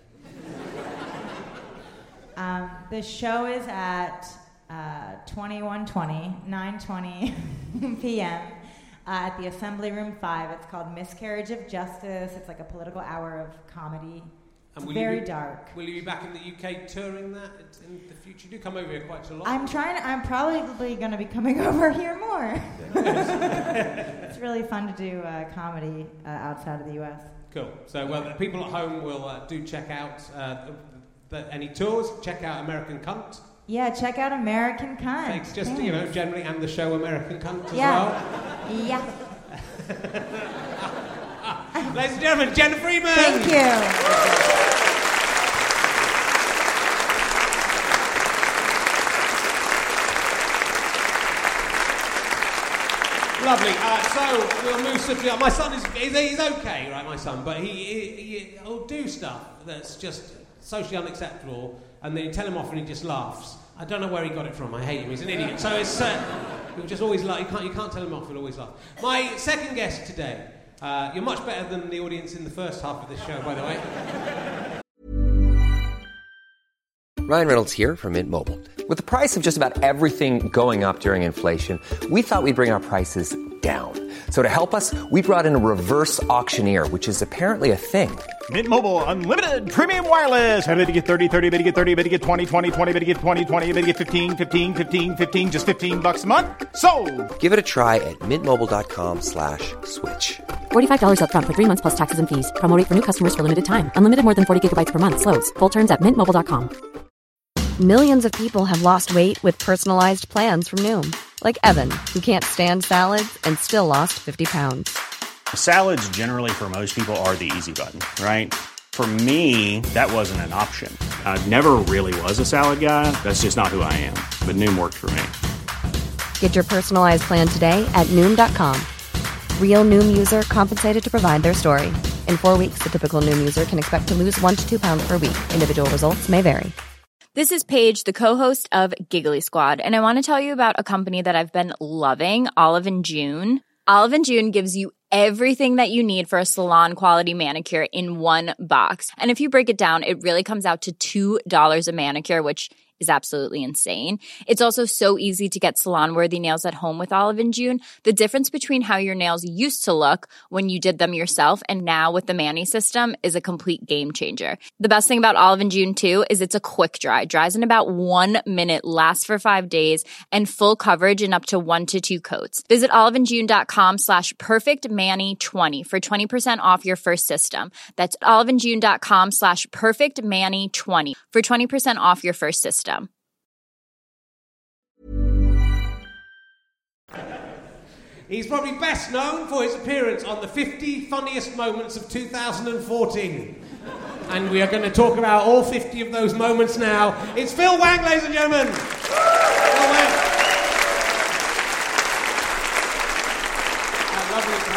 Um, the show is at uh, twenty-one twenty, nine twenty p.m. Uh, at the Assembly Room five. It's called Miscarriage of Justice. It's like a political hour of comedy. It's will very you be, dark. Will you be back in the U K touring that in the future? You do come over here quite a lot. I'm trying. To, I'm probably going to be coming over here more. It's really fun to do uh, comedy uh, outside of the U S. Cool. So, well, the people at home will uh, do check out uh, the, any tours. Check out American Cunt. Yeah, check out American Cunt. Thanks, just you know, generally, and the show American Cunt as Yeah. well. Yeah. Ladies and gentlemen, Jenna Freeman. Thank you. Lovely. Uh, so we'll move swiftly on. My son is he's, he's okay, right? My son, but he, he he'll do stuff that's just socially unacceptable, and then you tell him off, and he just laughs. I don't know where he got it from. I hate him. He's an idiot. So it's uh, he'll just always laugh. You can't you can't tell him off. He'll always laugh. My second guest today Uh, you're much better than the audience in the first half of this show, by the way. Ryan Reynolds here from Mint Mobile. With the price of just about everything going up during inflation, we thought we'd bring our prices down. So to help us, we brought in a reverse auctioneer, which is apparently a thing. Mint Mobile Unlimited Premium Wireless. How to get thirty, thirty, how to get thirty, how to get twenty, twenty, twenty, how to get twenty, twenty, how to get fifteen, fifteen, fifteen, fifteen, just fifteen bucks a month? Sold! Give it a try at mintmobile.com slash switch. forty-five dollars up front for three months plus taxes and fees. Promo rate for new customers for limited time. Unlimited more than forty gigabytes per month. Slows full terms at mint mobile dot com. Millions of people have lost weight with personalized plans from Noom. Like Evan, who can't stand salads and still lost fifty pounds. Salads generally for most people are the easy button, right? For me, that wasn't an option. I never really was a salad guy. That's just not who I am. But Noom worked for me. Get your personalized plan today at Noom dot com. Real Noom user compensated to provide their story. In four weeks, the typical Noom user can expect to lose one to two pounds per week. Individual results may vary. This is Paige, the co-host of Giggly Squad, and I want to tell you about a company that I've been loving, Olive and June. Olive and June gives you everything that you need for a salon-quality manicure in one box. And if you break it down, it really comes out to two dollars a manicure, which is absolutely insane. It's also so easy to get salon-worthy nails at home with Olive and June. The difference between how your nails used to look when you did them yourself and now with the Mani system is a complete game changer. The best thing about Olive and June, too, is it's a quick dry. Dries in about one minute, lasts for five days, and full coverage in up to one to two coats. Visit oliveandjune.com slash perfectmani20 for twenty percent off your first system. That's oliveandjune.com slash perfectmani20 for twenty percent off your first system. He's probably best known for his appearance on the fifty Funniest Moments of two thousand fourteen. And we are going to talk about all fifty of those moments now. It's Phil Wang, ladies and gentlemen. Phil Wang. Uh, lovely to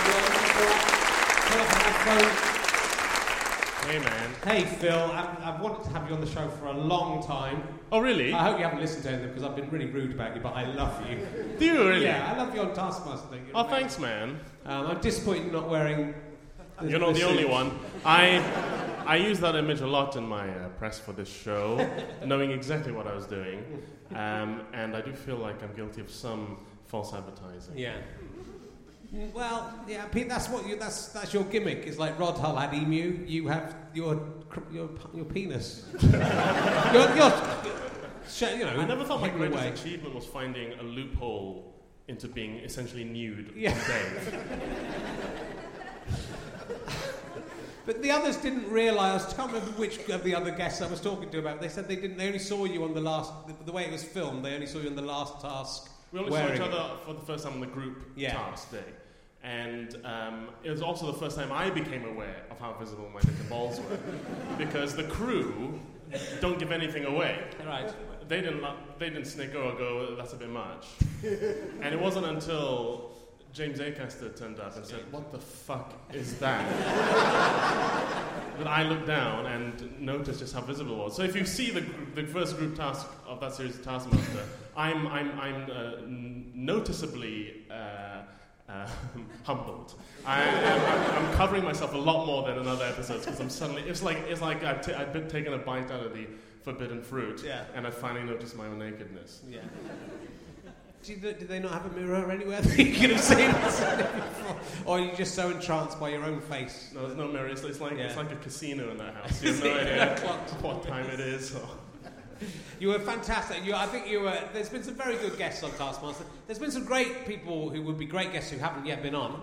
have you on. Hey, man. Hey, Phil. I've, I've wanted to have you on the show for a long time. Oh, really? I hope you haven't listened to anything because I've been really rude about you, but I love you. Do you really? Yeah, I love you on Taskmaster thing. Oh, thanks, man. Um, I'm disappointed you're not wearing... The, You're not the, the only one. I I use that image a lot in my uh, press for this show, knowing exactly what I was doing. Um, and I do feel like I'm guilty of some false advertising. Yeah. Well, yeah, Pete, that's what you, that's that's your gimmick. It's like Rod Hull had emu, you have your your your penis. you're, you're, you know, I never thought my greatest away. achievement was finding a loophole into being essentially nude yeah. all day. But the others didn't realise. I can't remember which of the other guests I was talking to about. They said they didn't. They only saw you on the last. The, the way it was filmed, they only saw you on the last task. We only saw each other for the first time on the group yeah. task day. And um, it was also the first time I became aware of how visible my dick and balls were. Because the crew don't give anything away. Right. They didn't, they didn't snicker or go, that's a bit much. And it wasn't until James Acaster turned up and said, what the fuck is that? That I looked down and noticed just how visible it was. So if you see the the first group task of that series, Taskmaster, I'm I'm I'm uh, n- noticeably uh, uh, humbled. I, I'm, I'm covering myself a lot more than in other episodes because I'm suddenly it's like it's like I've, t- I've been taking a bite out of the forbidden fruit, yeah. and I finally noticed my own nakedness. Yeah. Did, did they not have a mirror anywhere that you could have seen it before? Or are you just so entranced by your own face? No, there's no mirror. It's, it's like yeah. it's like a casino in that house. You have no idea what time it is. Or... You were fantastic. You, I think you were. There's been some very good guests on Taskmaster. There's been some great people who would be great guests who haven't yet been on.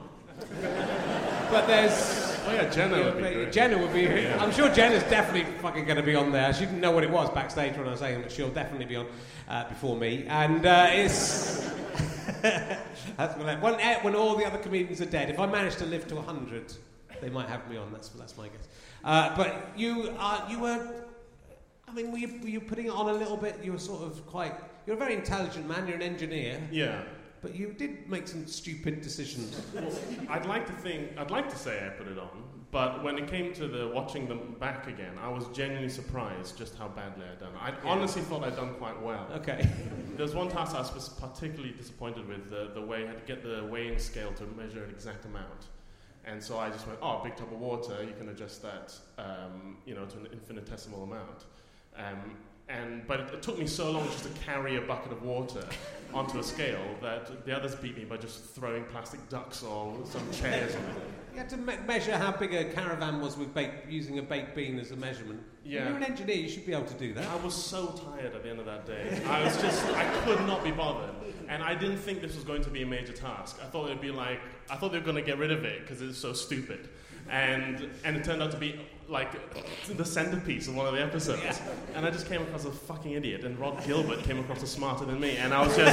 But there's... Oh yeah, Jenna would be great. Jenna would be... Yeah. I'm sure Jenna's definitely fucking going to be on there. She didn't know what it was backstage when I was saying that she'll definitely be on uh, before me. And uh, it's... That's when, when all the other comedians are dead, if I manage to live to one hundred, they might have me on. That's that's my guess. Uh, but you are... You were... I mean, were you, were you putting it on a little bit? You were sort of quite... You're a very intelligent man. You're an engineer. Yeah. But you did make some stupid decisions. Well, I'd like to think, I'd like to say I put it on, but when it came to the watching them back again, I was genuinely surprised just how badly I'd done. I yeah. honestly thought I'd done quite well. Okay. There was one task I was particularly disappointed with, the, the way I had to get the weighing scale to measure an exact amount. And so I just went, oh, big tub of water, you can adjust that, um, you know, to an infinitesimal amount. Um, and but it, it took me so long just to carry a bucket of water onto a scale that the others beat me by just throwing plastic ducks or some chairs on it. You had to me- measure how big a caravan was with baked, using a baked bean as a measurement. Yeah. You're an engineer, you should be able to do that. I was so tired at the end of that day. I was just, I could not be bothered. And I didn't think this was going to be a major task. I thought it would be like, I thought they were going to get rid of it because it's so stupid. And and it turned out to be like the centerpiece of one of the episodes. Yeah. And I just came across a fucking idiot. And Rod Gilbert came across as smarter than me. And I was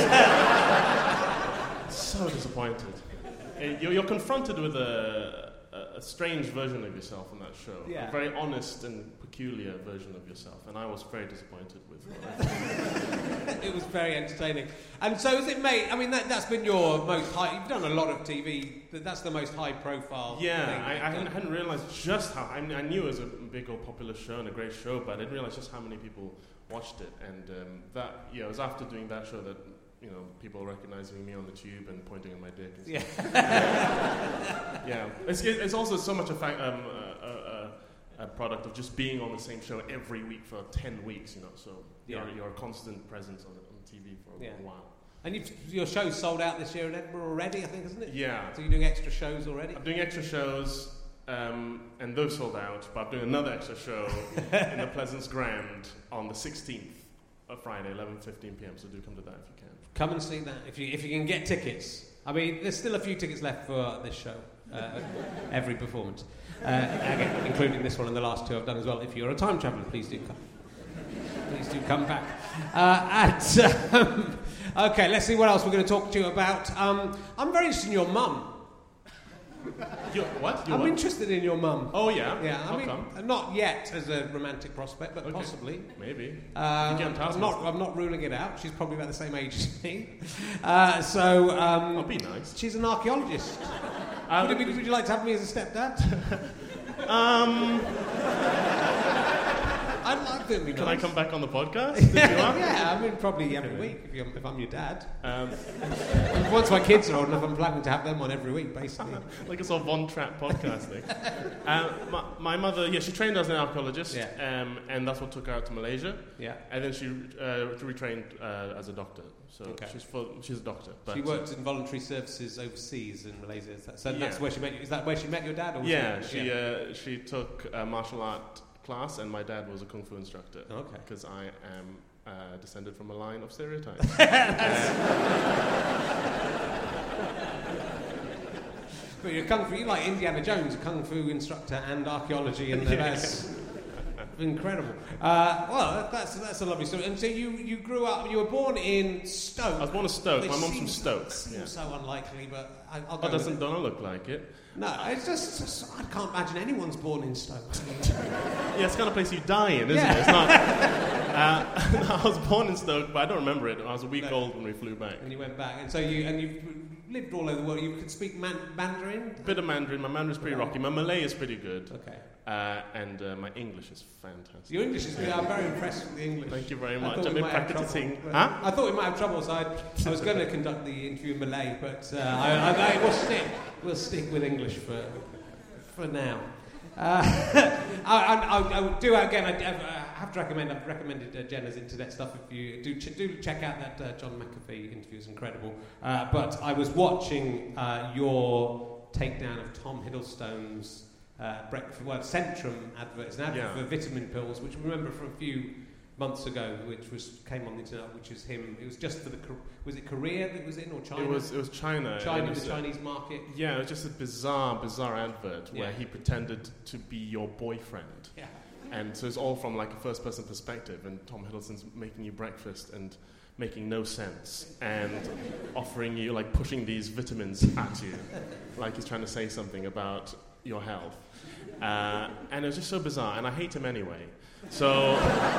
just so disappointed. You're, you're confronted with a, a, a strange version of yourself on that show. Yeah. A very honest and peculiar version of yourself. And I was very disappointed with it. It was very entertaining. And so is it made, I mean, that, that's been your most high, you've done a lot of T V, but that's the most high profile Yeah, thing. I, I hadn't, hadn't realised just how, I, mean, I knew it was a big or popular show and a great show, but I didn't realise just how many people watched it. And um, that, yeah, it was after doing that show that, you know, people recognizing me on the tube and pointing at my dick. And yeah. yeah. It's, it's also so much a, fa- um, a, a, a product of just being on the same show every week for ten weeks, you know, so Yeah. you're, you're a constant presence on, on T V for a Yeah. while. And you've, your show's sold out this year in Edinburgh already, I think, isn't it? Yeah. So you're doing extra shows already? I'm doing extra shows, um, and those sold out, but I'm doing another extra show in the Pleasance Grand on the sixteenth of Friday, eleven fifteen p.m, so do come to that if you can. Come and see that, if you if you can get tickets. I mean, there's still a few tickets left for this show, uh, every performance, uh, again, including this one and the last two I've done as well. If you're a time traveller, please do come. Please do come back. Uh, and, um, okay, let's see what else we're going to talk to you about. Um, I'm very interested in your mum. Your, what? Your I'm what? interested in your mum. Oh, yeah? Yeah, I How mean, come? not yet as a romantic prospect, but Okay. possibly. Maybe. Uh, You get on task I'm, not, with- I'm not ruling it out. She's probably about the same age as me. Uh, so, um, I'll be nice. she's an archaeologist. Um, would, it be, would you like to have me as a stepdad? um, I'd like to be can nice. I come back on the podcast? If you are? Yeah, I mean, probably every week if, you're, if I'm your dad. Um, Once my kids are old enough, I'm planning to have them on every week, basically. like a sort of one-track podcast thing. Um, my, my mother, yeah, she trained as an archaeologist, Yeah. um, and that's what took her out to Malaysia. Yeah. And then she uh, retrained uh, as a doctor. So Okay. she's full, she's a doctor. But She worked in voluntary services overseas in Malaysia. Is that, so Yeah. that's where she met you. Is that where she met your dad? Or was yeah, it- she uh, she took a martial art class, and my dad was a kung fu instructor. Okay. Because I am uh, descended from a line of stereotypes. But you're kung fu. You like Indiana Jones, a kung fu instructor and archaeology, and that's incredible. Uh, well, that's that's a lovely story. And so you, you grew up. You were born in Stoke. I was born in Stoke. Which My mum's from seems- Stoke. Seems Yeah. so unlikely, but I, I'll go Oh, with doesn't it. don't look like it. No, it's just, just I can't imagine anyone's born in Stoke. Yeah, it's the kind of place you die in, isn't Yeah. it? It's not. Uh, I was born in Stoke, but I don't remember it. I was a week No. old when we flew back. And you went back, and so you and you've lived all over the world. You could speak man- Mandarin. A bit of Mandarin. My Mandarin's pretty Okay. rocky. My Malay is pretty good. Okay. Uh, and uh, my English is fantastic. Your English is good. I'm very impressed with the English. Thank you very I much. thought I've we been might have practicing. trouble, but- Huh? I thought we might have trouble, so I'd, I was going to conduct the interview in Malay, but uh, I, I, I, we'll stick. We'll stick with English for for now. Uh, I, I, I do again. I, I have to recommend. I've recommended uh, Jenna's internet stuff. If you do, ch- do check out that uh, John McAfee interview; it's incredible. Uh, but I was watching uh, your takedown of Tom Hiddlestone's uh, breakfast, well, Centrum advert. It's an advert Yeah. for vitamin pills, which we remember from a few months ago, which was came on the internet, which is him. It was just for the Kor- was it Korea that was in or China? It was it was China. China, It was, the uh, Chinese market. Yeah, it was just a bizarre, bizarre advert Yeah. where he pretended to be your boyfriend. Yeah. And so it's all from like a first-person perspective, and Tom Hiddleston's making you breakfast and making no sense, and offering you, like, pushing these vitamins at you, like he's trying to say something about your health. Uh, and it was just so bizarre, and I hate him anyway. So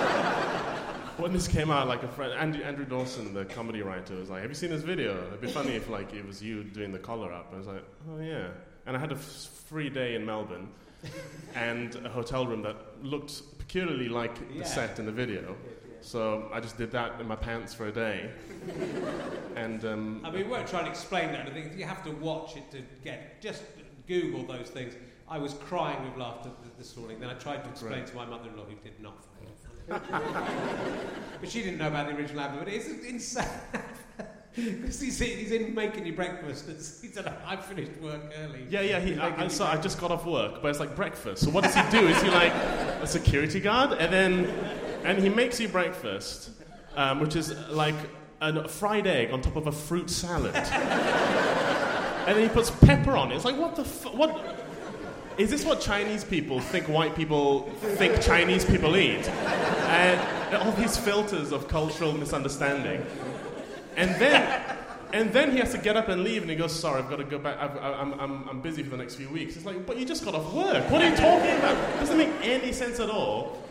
when this came out, like a friend, Andrew, Andrew Dawson, the comedy writer, was like, "Have you seen this video? It'd be funny if like it was you doing the collar up." I was like, "Oh yeah." And I had a f- free day in Melbourne, and a hotel room that looked peculiarly like Yeah. the set in the video. So I just did that in my pants for a day. And um, I mean, we weren't trying to explain that. I think you have to watch it to get just Google those things. I was crying with laughter th- this morning. Then I tried to explain Right. to my mother-in-law, who did not find it funny. But she didn't know about the original album. But it's insane. Because he's, he's in making you breakfast. It's, he said, I finished work early. Yeah, yeah. He, He's I, making I, you so I breakfast. just got off work, but it's like breakfast. So what does he do? Is he like a security guard? And then, and he makes you breakfast, um, which is like a fried egg on top of a fruit salad, and then he puts pepper on it. It's like, what the fu- what? Is this what Chinese people think white people think Chinese people eat? And all these filters of cultural misunderstanding. And then, and then he has to get up and leave, and he goes, "Sorry, I've got to go back. I've, I'm, I'm, I'm busy for the next few weeks." It's like, but you just got off work. What are you talking about? It doesn't make any sense at all.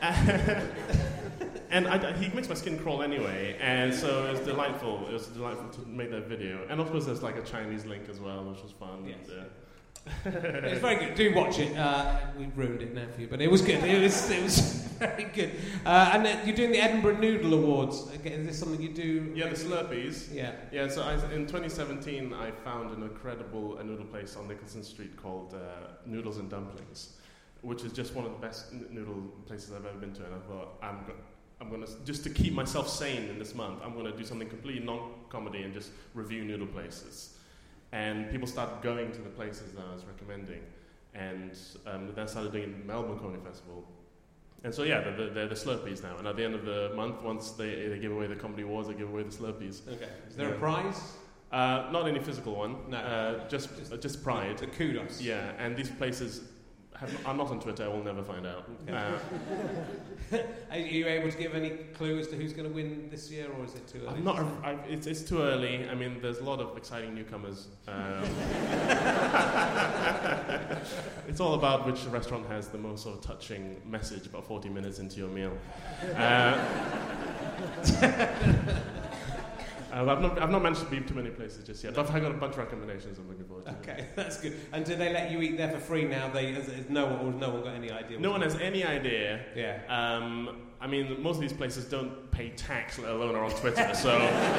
And I, he makes my skin crawl anyway, and so it was delightful. It was delightful to make that video. And of course, there's like a Chinese link as well, which was fun. Yes. And, uh, It's very good. Do watch it. Uh, we've ruined it now for you, but it was good. It was, it was very good. Uh, and uh, you're doing the Edinburgh Noodle Awards. Again, is this something you do? Yeah, the Slurpees. Yeah. Yeah, so I, in twenty seventeen, I found an incredible uh, noodle place on Nicholson Street called uh, Noodles and Dumplings, which is just one of the best n- noodle places I've ever been to. And I thought, I'm, go- I'm going to, just to keep myself sane in this month, I'm going to do something completely non-comedy and just review noodle places. And people started going to the places that I was recommending, and um, then started doing the Melbourne Comedy Festival. And so yeah, they're, they're the Slurpees now. And at the end of the month, once they, they give away the comedy awards, they give away the Slurpees. Okay. Is there Yeah. a prize? Uh, not any physical one. No. Uh, just just, uh, just pride. The kudos. Yeah, and these places have, are not on Twitter. I will never find out. Okay. Uh, Are you able to give any clue as to who's going to win this year, or is it too early? I'm not. I, it's, it's too early. I mean, there's a lot of exciting newcomers. Um, it's all about which restaurant has the most sort of touching message about forty minutes into your meal. Uh, Uh, I've not I've not managed to be to many places just yet. But I've got a bunch of recommendations I'm looking forward to. Okay, that's good. And do they let you eat there for free now? They is, is no one or no one got any idea? No one has any idea. Yeah. Um, I mean, most of these places don't pay tax, let alone are on Twitter. So,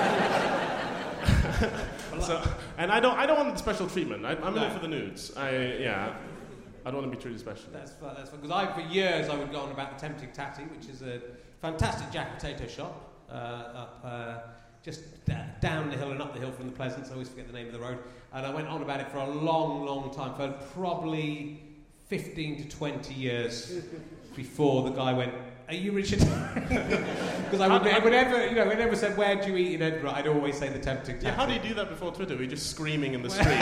so, and I don't I don't want the special treatment. I, I'm No. in it for the nudes. I yeah. I don't want to be treated specially. That's fine. That's fine. Because I, for years, I would go on about the Tempting Tatty, which is a fantastic jack potato shop uh, up. Uh, just d- down the hill and up the hill from the Pleasance. I always forget the name of the road. And I went on about it for a long, long time, for probably fifteen to twenty years before the guy went, "Are you Richard?" Because I would, whenever, you know, whenever said, "Where do you eat in Edinburgh?" I'd always say the Tempting Tatty. Yeah, how do you do that before Twitter? Were you just screaming in the street?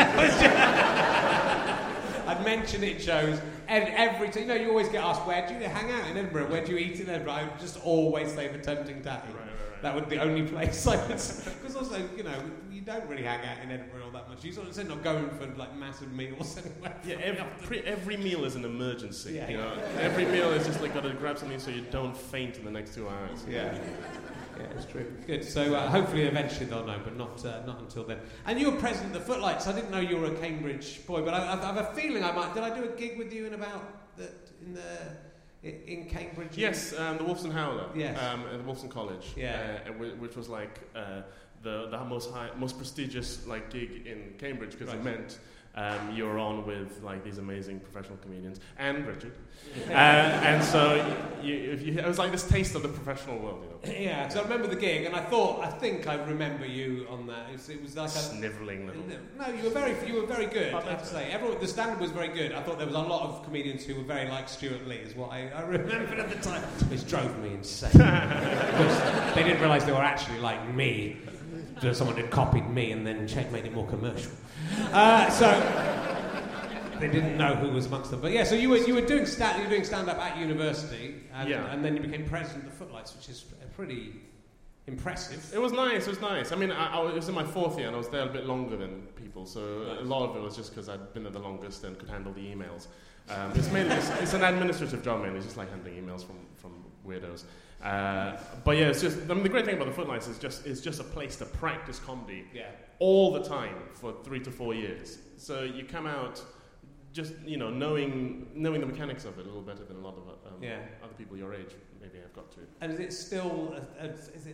I'd mention it in shows, and every time, you know, you always get asked, "Where do you hang out in Edinburgh? Where do you eat in Edinburgh?" I would just always say the Tempting Tatty. Right, right, right. That would be the only place I would. Because also, you know, you don't really hang out in Edinburgh all that much. You sort of said not going for like massive meals anyway. Yeah, every, every meal is an emergency. Yeah. You know, every meal is just like got to grab something so you don't faint in the next two hours. Yeah. Yeah, it's true. Good. So uh, hopefully, eventually they'll know, but not uh, not until then. And you were president of the Footlights. I didn't know you were a Cambridge boy, but I, I have a feeling I might. Did I do a gig with you in about the in the in, in Cambridge? Yes, um, the Wolfson Howler. Yes. Um, at Wolfson College. Yeah. Uh, whi- which was like uh, the the most high, most prestigious like gig in Cambridge because Right. it meant um, you were on with like these amazing professional comedians and Richard. uh, and so you, if you, it was like this taste of the professional world, you know. Yeah, so I remember the gig, and I thought, I think I remember you on that. It was, it was like a Snivelling little. no, you were very, you were very good. Oh, I have to thanks, say, everyone, the standard was very good. I thought there was a lot of comedians who were very like Stuart Lee, is what I, I remembered at the time, which drove me insane. Because they didn't realise they were actually like me. So someone had copied me and then checked, made it more commercial. Uh, so. They didn't know who was amongst them, but yeah. So you were you were doing stand you were doing stand up at university, and, Yeah. and then you became president of the Footlights, which is pretty impressive. It was nice, it was nice. I mean, I, I was, it was in my fourth year and I was there a bit longer than people, so Nice. a lot of it was just because I'd been there the longest and could handle the emails. Um, it's mainly, it's, it's an administrative job mainly, it's just like handling emails from, from weirdos. Uh, but yeah, it's just, I mean, the great thing about the Footlights is just, it's just a place to practice comedy Yeah. all the time for three to four years. So you come out just, you know, knowing knowing the mechanics of it a little better than a lot of um, Yeah. other people your age maybe have got to. And is it still? A, a, is it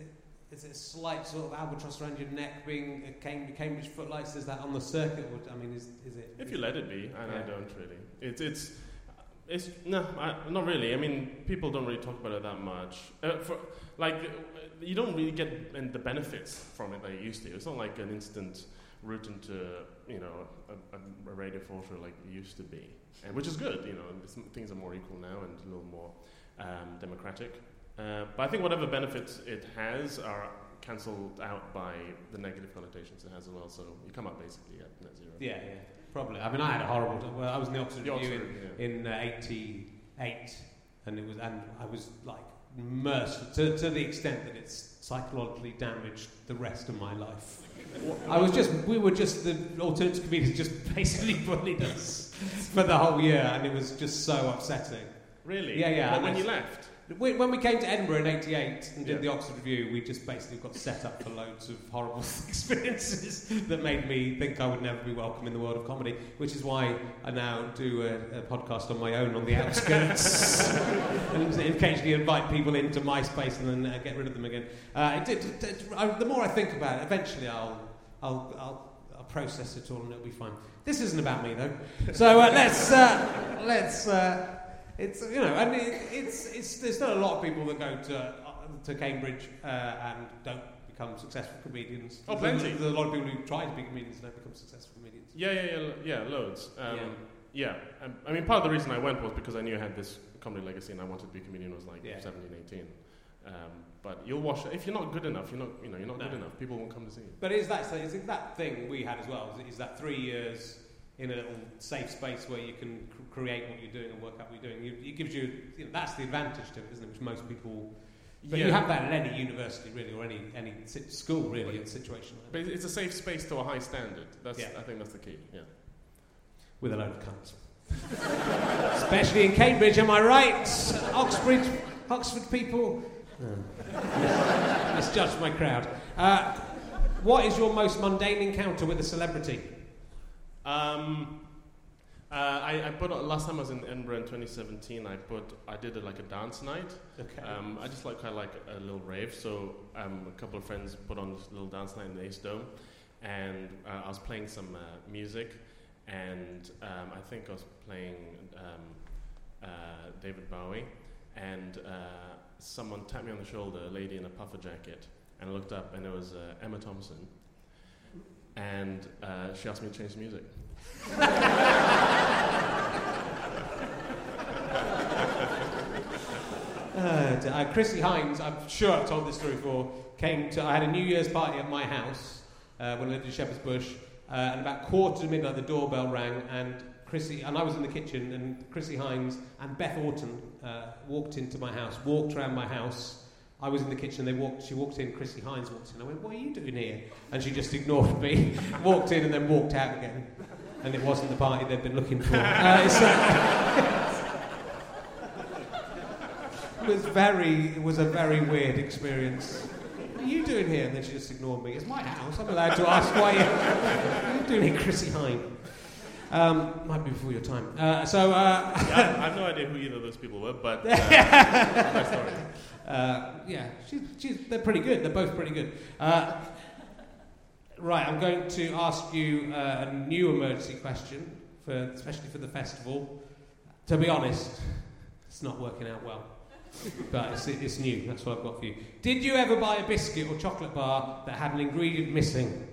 is it a slight sort of albatross around your neck being a Cam- Cambridge Footlights? Is that on the circuit? Or, I mean, is is it? If is you it, let it be, and yeah. I don't really. It's it's it's no, I, not really. I mean, people don't really talk about it that much. Uh, for like, uh, you don't really get the benefits from it that you used to. It's not like an instant route into you know a, a, a radio force like it used to be, and which is good. You know, it's, things are more equal now and a little more um, democratic. Uh, but I think whatever benefits it has are cancelled out by the negative connotations it has as well. So you come up basically at net zero. Yeah, yeah, probably. I mean, I had a horrible. T- well, I was in the Oxford The Review Oxford, in, in uh, eighty-eight, and it was, and I was like immersed to to the extent that it's psychologically damaged the rest of my life. I was just, we were just, the alternative comedians just basically bullied us for the whole year, and it was just so upsetting. Really? Yeah, yeah. But when you left? When we came to Edinburgh in eighty-eight and did Yeah. the Oxford Review, we just basically got set up for loads of horrible experiences that made me think I would never be welcome in the world of comedy, which is why I now do a, a podcast on my own on the outskirts and occasionally invite people into MySpace and then uh, get rid of them again. Uh, it did, it did, I, the more I think about it, eventually I'll, I'll, I'll, I'll process it all and it'll be fine. This isn't about me though, so uh, let's uh, let's. Uh, It's you know, and it, it's it's there's still a lot of people that go to uh, to Cambridge uh, and don't become successful comedians. Oh, there's plenty. A, there's a lot of people who try to be comedians and don't become successful comedians. Yeah, yeah, yeah, lo- yeah, loads. Um, Yeah. yeah. Um, I mean, part of the reason I went was because I knew I had this comedy legacy and I wanted to be a comedian. I was like Yeah. seventeen, eighteen. Um, but you'll wash if you're not good enough. You're not, you know, you're not No. good enough. People won't come to see you. But is that so? Is it that thing we had as well? Is, it, is that three years in a little safe space where you can cr- create what you're doing and work out what you're doing? You, it gives you, you know, that's the advantage to it, isn't it? Which most people. But Yeah. you have that at any university, really, or any any si- school, really, in a situation like But that. it's a safe space to a high standard. That's Yeah. I think that's the key. Yeah. With a load of cunts. Especially in Cambridge, am I right? Oxford, Oxford people. Misjudged my crowd. Uh, what is your most mundane encounter with a celebrity? Um, uh, I, I put on, last time I was in Edinburgh in twenty seventeen. I put I did a, like a dance night. Okay. Um, I just like kind of like a little rave. So um, a couple of friends put on this little dance night in the Ace Dome, and uh, I was playing some uh, music, and um, I think I was playing um, uh, David Bowie, and uh, someone tapped me on the shoulder, a lady in a puffer jacket, and I looked up, and it was uh, Emma Thompson. And uh, she asked me to change the music. Uh, d- uh, Chrissy Hines, I'm sure I've told this story before, came to, I had a New Year's party at my house uh, when I lived in Shepherd's Bush, uh, and about quarter to midnight the doorbell rang, and Chrissy, and I was in the kitchen, and Chrissy Hines and Beth Orton uh, walked into my house, walked around my house. I was in the kitchen, they walked, she walked in, Chrissy Hines walked in, I went, what are you doing here? And she just ignored me, walked in and then walked out again. And it wasn't the party they'd been looking for. Uh, it's, uh, it was very, it was a very weird experience. What are you doing here? And then she just ignored me. It's my house, I'm allowed to ask why you, what are you doing here, Chrissy Hines? Um, might be before your time. Uh, so, uh, yeah, I have no idea who either of those people were, but uh, my story. Uh, yeah, she's, she's, they're pretty good. They're both pretty good. Uh, right, I'm going to ask you uh, a new emergency question, for, especially for the festival. To be honest, it's not working out well, but it's, it's new. That's what I've got for you. Did you ever buy a biscuit or chocolate bar that had an ingredient missing?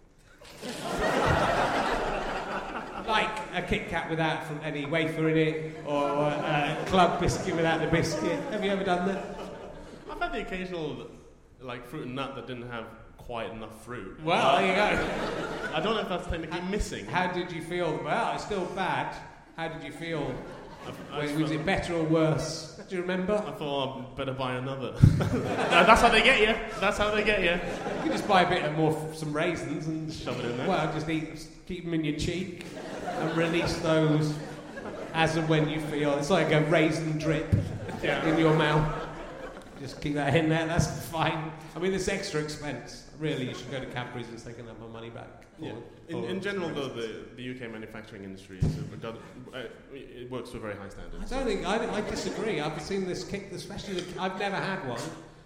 Like a Kit Kat without from any wafer in it, or a club biscuit without the biscuit. Have you ever done that? I've had the occasional like fruit and nut that didn't have quite enough fruit. Well, there you go. I don't know if that's technically missing. How did you feel? Well, it's still bad. How did you feel? I, I was, felt, was it better or worse? Do you remember? I thought I'd better buy another. That's how they get you. That's how they get you. You could just buy a bit of more, some raisins and shove it in there. Well, just eat, keep them in your cheek and release those as and when you feel. It's like a raisin drip yeah. in your mouth. Just keep that in there. That's fine. I mean, it's extra expense. Really, you should go to Cadbury's and say, "Can I have my money back?" Yeah. Or, in, or in general, though, the, the U K manufacturing industry, is, uh, it works to a very high standard. I don't think I, I disagree. I've seen this kick, especially the, I've never had one,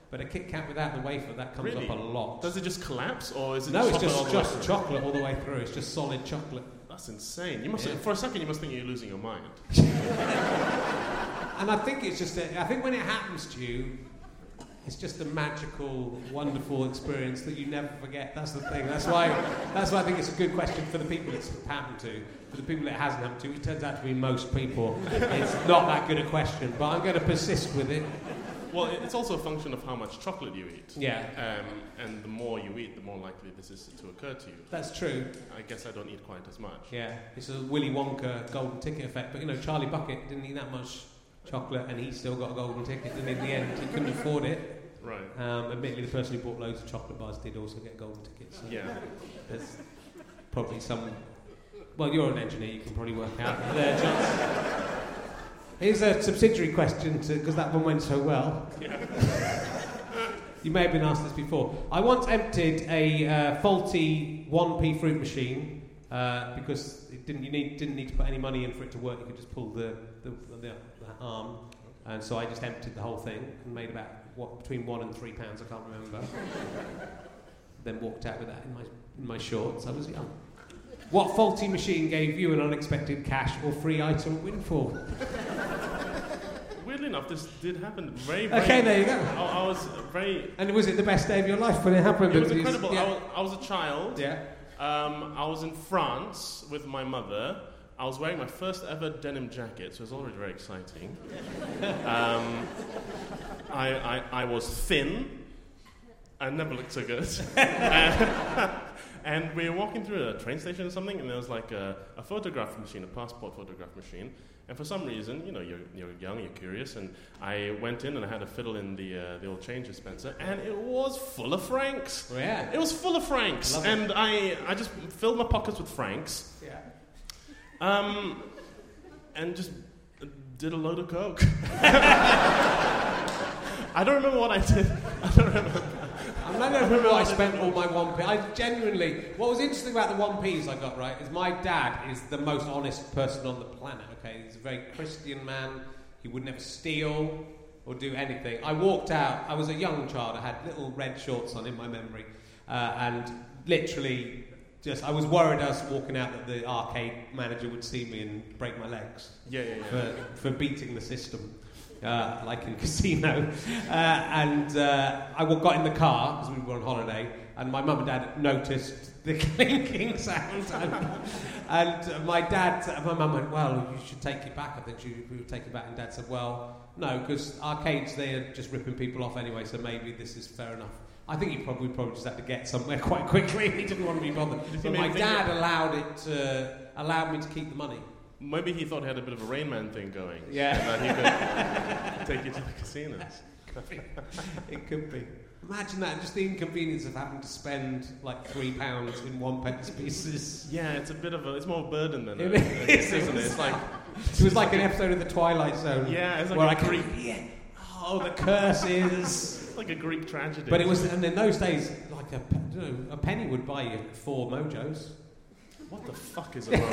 But a Kit Kat without the wafer, that comes Really? up a lot. Does it just collapse, or is it No, chocolate it's all just, the way just through? chocolate all the way through. It's just solid chocolate. That's insane. You must Yeah. for a second you must think you're losing your mind. And I think it's just, a, I think when it happens to you, it's just a magical, wonderful experience that you never forget. That's the thing. That's why, that's why I think it's a good question for the people it's happened to. For the people it hasn't happened to, it turns out to be most people. It's not that good a question, but I'm going to persist with it. Well, it's also a function of how much chocolate you eat. Yeah. Um, and the more you eat, the more likely this is to occur to you. That's true. I guess I don't eat quite as much. Yeah, it's a Willy Wonka golden ticket effect. But you know, Charlie Bucket didn't eat that much chocolate, and he still got a golden ticket. And in the end, he couldn't afford it. Right. Um, admittedly, the person who bought loads of chocolate bars did also get golden tickets. So Yeah. There's probably some. Well, you're an engineer. You can probably work out there, John. Here's a subsidiary question, because that one went so well. Yeah. You may have been asked this before. I once emptied a uh, faulty one p fruit machine uh, because it didn't you need didn't need to put any money in for it to work. You could just pull the the, the, the arm, and so I just emptied the whole thing and made about what between one and three pounds. I can't remember. Then walked out with that in my in my shorts. I was young. What faulty machine gave you an unexpected cash or free item windfall? Weirdly enough, this did happen very, very... Okay, there you go. I, I was very... And was it the best day of your life when it happened? It was incredible. Yeah. I, was, I was a child. Yeah. Um, I was in France with my mother. I was wearing my first ever denim jacket, so it was already very exciting. um, I, I, I was thin. I never looked so good. And we were walking through a train station or something, and there was like a, a photograph machine, a passport photograph machine. And for some reason, you know, you're, you're young, you're curious, and I went in and I had a fiddle in the uh, the old change dispenser, and it was full of francs. Oh, yeah. It was full of francs, Love it. and I I just filled my pockets with francs. Yeah. Um, and just did a load of coke. I don't remember what I did. I don't remember. I'm not going to remember what I spent all my one p. I genuinely, what was interesting about the one p's I got right is my dad is the most honest person on the planet. Okay, he's a very Christian man. He would never steal or do anything. I walked out. I was a young child. I had little red shorts on in my memory, uh, and literally. Just, I was worried I was walking out that the arcade manager would see me and break my legs. Yeah, yeah, yeah. For, for beating the system, uh, like in Casino. Uh, and uh, I got in the car, because we were on holiday, and my mum and dad noticed the clinking sound. And, and uh, my dad, my mum went, well, you should take it back. I think she, we would take it back. And Dad said, well, no, because arcades, they're just ripping people off anyway, so maybe this is fair enough. I think he probably probably just had to get somewhere quite quickly. He didn't want to be bothered. But my dad allowed it to, allowed me to keep the money. Maybe he thought he had a bit of a Rain Man thing going. Yeah. And that he could take you to the casinos. It could be. Imagine that, just the inconvenience of having to spend like three pounds in one pence pieces. Yeah, it's a bit of a, it's more a burden than It a, is, isn't it? It's like... It was like an episode of The Twilight Zone. Yeah, it's like where a I could, Greek... yeah, oh, the curses. It's like a Greek tragedy. But it was, and in those days, like a, you know, a penny would buy you four mojos. What the fuck is a mojo?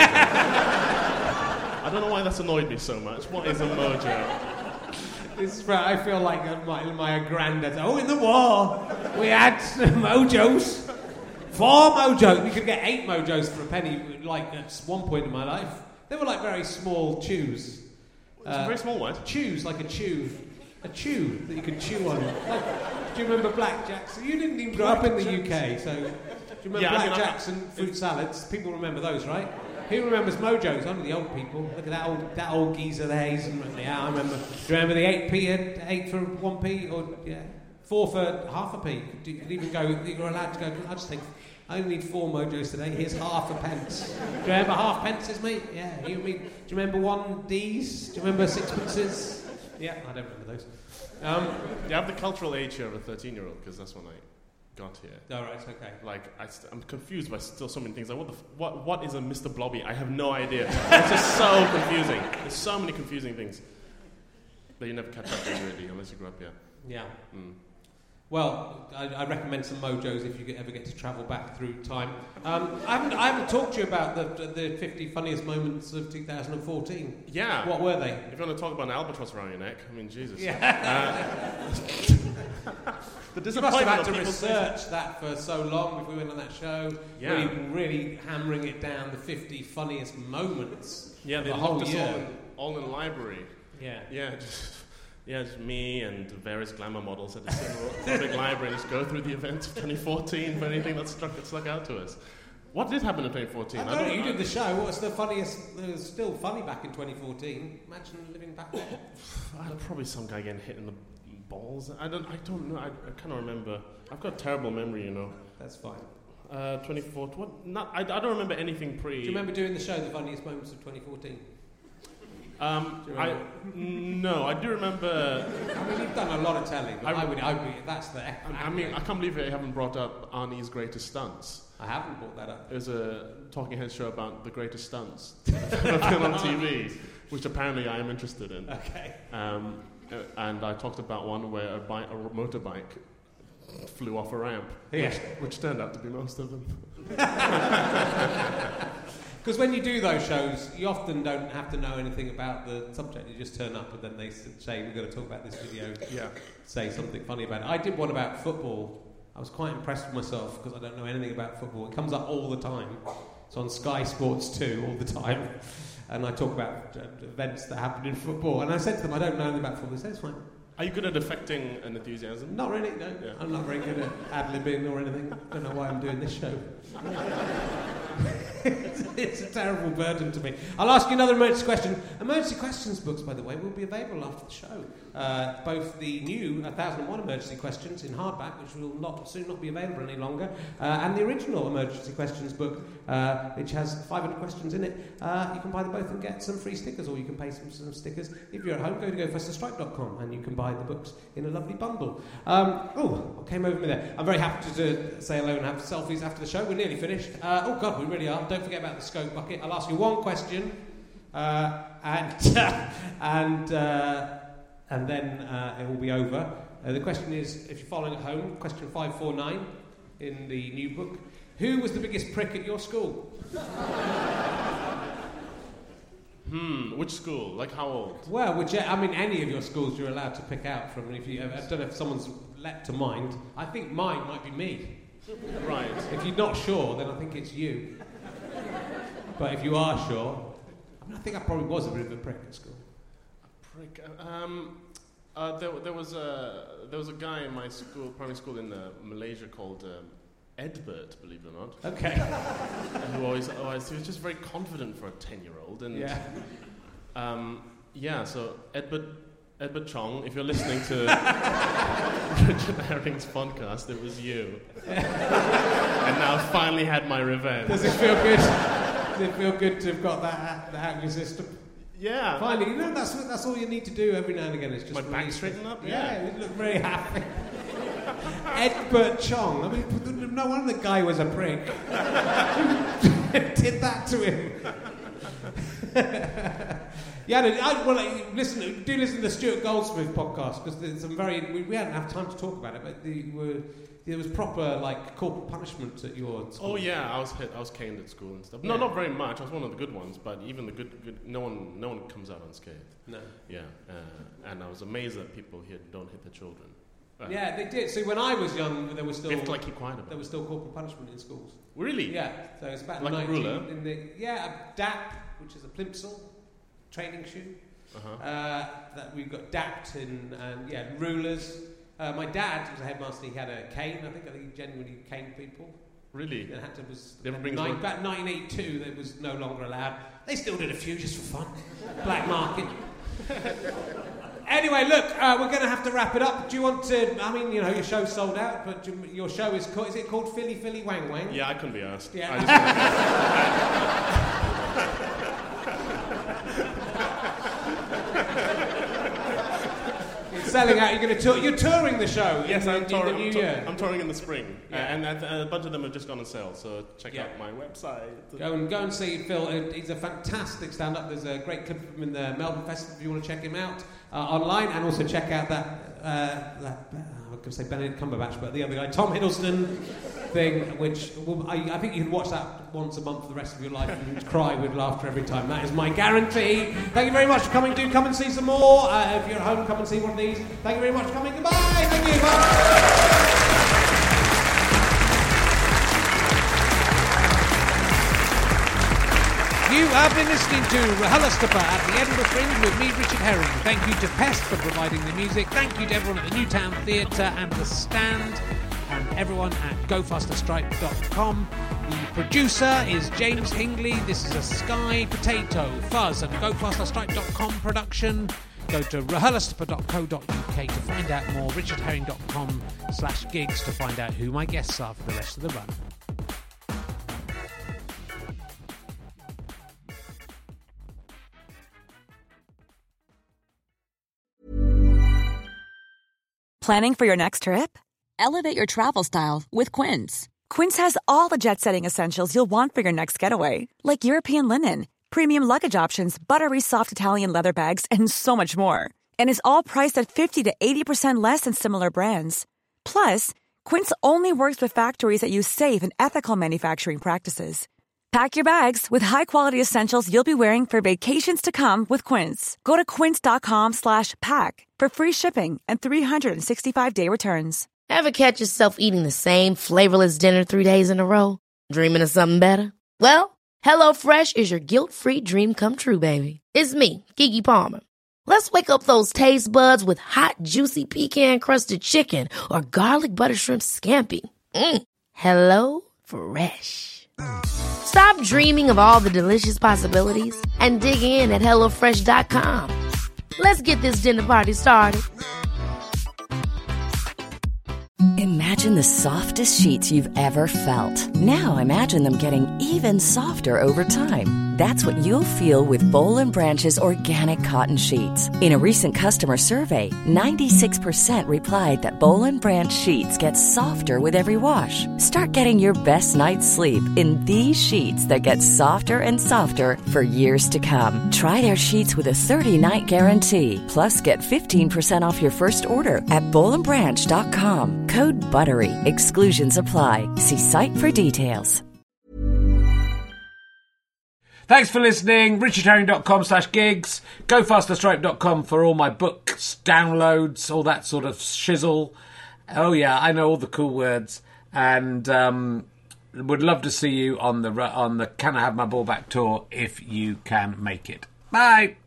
I don't know why that's annoyed me so much. What is a mojo? This is where I feel like my, my granddad. Oh, in the war, we had mojos. Four mojos. We could get eight mojos for a penny. Like at one point in my life, they were like very small chews. Uh, very small what? Chews, like a chew. A chew that you could chew on. Like, do you remember blackjacks? You didn't even grow up in the U K, so do you remember yeah, blackjacks I mean, and fruit salads? People remember those, right? Who remembers mojos? Only the old people. Look at that old that old geezer there. He's, yeah, I remember. Do you remember the eight p, eight for one p, or yeah, four for half a p? You could even go. You were allowed to go. I just think. I only need four mojos today. Here's half a pence. Do you remember half pences, mate? Yeah. You mean? Do you remember one D's? Do you remember sixpences? Yeah, I don't remember those. Um, you have the cultural age here of a thirteen-year-old, because that's when I got here. Oh, right, okay. Like, I st- I'm confused by still so many things. Like, what, the f- what what is a Mister Blobby? I have no idea. It's just so confusing. There's so many confusing things that you never catch up with, really, unless you grow up here. Yeah. Mm. Well, I, I recommend some mojos if you get, ever get to travel back through time. Um, I haven't I haven't talked to you about the the fifty funniest moments of two thousand fourteen. Yeah. What were they? If you want to talk about an albatross around your neck, I mean, Jesus. Yeah. Uh, The You must have had to of people's research faces. that for so long before we went on that show. Yeah. Really, really hammering it down, the fifty funniest moments Yeah, of they the whole locked us year. all in, all in the library. Yeah. Yeah, just, yeah, just me and various glamour models at the Central Public Library and just go through the events of twenty fourteen for anything that struck, that stuck out to us. What did happen in twenty fourteen? I don't know, you did the show. What was the funniest? It was still funny back in twenty fourteen. Imagine living back there. Uh, probably some guy getting hit in the balls. I don't. I don't know. I, I kind of remember. I've got terrible memory, you know. That's fine. Uh, twenty fourteen. What? Not. I, I don't remember anything pre. Do you remember doing the show, the funniest moments of twenty fourteen? Um, Do you I remember? no. I do remember. I mean, you've done a lot of telling. But I- I, would. I would. That's the. I, I mean, I can't believe you haven't brought up Arnie's Greatest Stunts. I haven't brought that up. It was a talking head show about the greatest stunts on T V, which apparently I am interested in. Okay. Um, uh, and I talked about one where a, bi- a motorbike flew off a ramp, Yeah. which, which turned out to be most of them. Because when you do those shows, you often don't have to know anything about the subject. You just turn up and then they s- say, we're going to talk about this video. Yeah. Say something funny about it. I did one about football. I was quite impressed with myself because I don't know anything about football. It comes up all the time. It's on Sky Sports two all the time. And I talk about uh, events that happen in football. And I said to them, I don't know anything about football. They said, it's fine. Are you good at affecting an enthusiasm? Not really, no. Yeah. I'm not very good at ad-libbing or anything. Don't know why I'm doing this show. it's, it's a terrible burden to me. I'll ask you another emergency question. Emergency questions books, by the way, will be available after the show. Uh, both the new one thousand one Emergency Questions in hardback, which will not soon not be available any longer, uh, and the original Emergency Questions book, uh, which has five hundred questions in it. Uh, you can buy them both and get some free stickers, or you can pay some, some stickers. If you're at home, go to go faster stripe dot com and you can buy the books in a lovely bundle. Um, oh, what came over me there? I'm very happy to, to say hello and have selfies after the show. We're nearly finished. Uh, oh, God, we really are. Don't forget about the Scope Bucket. I'll ask you one question, uh, and and uh, and then uh, it will be over. Uh, the question is, if you're following at home, question five four nine in the new book. Who was the biggest prick at your school? Hmm, which school? Like how old? Well, which, I mean, any of your schools you're allowed to pick out from. If you, I don't know if someone's leapt to mind. I think mine might be me. Right. If you're not sure, then I think it's you. But if you are sure, I mean, I think I probably was a bit of a prick at school. A prick. Um, uh, there, there was a there was a guy in my school, primary school in uh, Malaysia called um, Edbert, believe it or not. Okay. Who always, always, he was just very confident for a ten-year-old, and Yeah. um, yeah. So Edbert, Edbert Chong, if you're listening to Richard Herring's podcast, it was you. And now I've finally had my revenge. Does it feel good? Does it feel good to have got that out, that out of your system? Yeah. Finally, you know, that's that's all you need to do every now and again. Is just My back release straighten it. up? Yeah, Yeah. you look very happy. Edbert Chong. I mean, no wonder the guy was a prick. Did that to him. Yeah, no, I, well, like, listen, do listen to the Stuart Goldsmith podcast because there's some very. We, we hadn't had time to talk about it, but the, were, there was proper like corporal punishment at your school. Oh yeah, I was hit, I was caned at school and stuff. No, Yeah. not very much. I was one of the good ones, but even the good, good no one, no one comes out unscathed. No. Yeah, uh, and I was amazed that people here don't hit their children. Uh, Yeah, they did. See, when I was young, there was still You have to like keep quiet about there it. was still corporal punishment in schools. Really? Yeah, so it's about Like a nineteen ruler? in the yeah a D A P, which is a plimsoll training shoe. Uh-huh. Uh, that we've got D A P and, and yeah rulers. Uh, my dad was a headmaster. He had a cane. I think I think he genuinely caned people. Really? And had to was Never brings nine, one- about nineteen eighty-two. That was no longer allowed. They still did a few just for fun. Black market. Anyway, look, uh, we're going to have to wrap it up. Do you want to? I mean, you know, your show's sold out, but do you- your show is called. Is it called Philly Philly Wang Wang? Yeah, I couldn't be asked. Yeah. I just It's selling out. You're going to tour. You're touring the show. Yes, in, I'm, the, touring, in the new I'm, tou- year. I'm touring in the spring, Yeah. uh, and that, uh, a bunch of them have just gone on sale. So check Yeah. out my website. Go and go and see Phil. Uh, He's a fantastic stand-up. There's a great clip of him in the Melbourne Festival if you want to check him out uh, online, and also check out that. Uh, that uh, I was going to say Benedict Cumberbatch, but the other guy, Tom Hiddleston. thing, which will, I, I think you can watch that once a month for the rest of your life and cry with laughter every time. That is my guarantee. Thank you very much for coming. Do come and see some more. Uh, if you're at home, come and see one of these. Thank you very much for coming. Goodbye. Thank you. Bye. You have been listening to RHLSTP at the Edinburgh Fringe with me, Richard Herring. Thank you to Pest for providing the music. Thank you to everyone at the Newtown Theatre and The Stand, and everyone at go faster stripe dot com. The producer is James Hingley. This is a Sky Potato, Fuzz and go faster stripe dot com production. Go to R H L S T P dot co dot U K to find out more, richard herring dot com slash gigs to find out who my guests are for the rest of the run. Planning for your next trip? Elevate your travel style with Quince. Quince has all the jet-setting essentials you'll want for your next getaway, like European linen, premium luggage options, buttery soft Italian leather bags, and so much more. And is all priced at fifty to eighty percent less than similar brands. Plus, Quince only works with factories that use safe and ethical manufacturing practices. Pack your bags with high-quality essentials you'll be wearing for vacations to come with Quince. Go to quince.com slash pack for free shipping and three sixty-five day returns. Ever catch yourself eating the same flavorless dinner three days in a row? Dreaming of something better? Well, HelloFresh is your guilt-free dream come true, baby. It's me, Keke Palmer. Let's wake up those taste buds with hot, juicy pecan-crusted chicken or garlic butter shrimp scampi. Mm. Hello Fresh. Stop dreaming of all the delicious possibilities and dig in at hello fresh dot com. Let's get this dinner party started. Imagine the softest sheets you've ever felt. Now imagine them getting even softer over time. That's what you'll feel with Boll and Branch's organic cotton sheets. In a recent customer survey, ninety-six percent replied that Boll and Branch sheets get softer with every wash. Start getting your best night's sleep in these sheets that get softer and softer for years to come. Try their sheets with a thirty-night guarantee. Plus, get fifteen percent off your first order at boll and branch dot com. Code BUTTERY. Exclusions apply. See site for details. Thanks for listening. richard herring dot com slash gigs. go faster stripe dot com for all my books, downloads, all that sort of shizzle. Oh yeah, I know all the cool words. And um, would love to see you on the on the Can I Have My Ball Back tour if you can make it. Bye.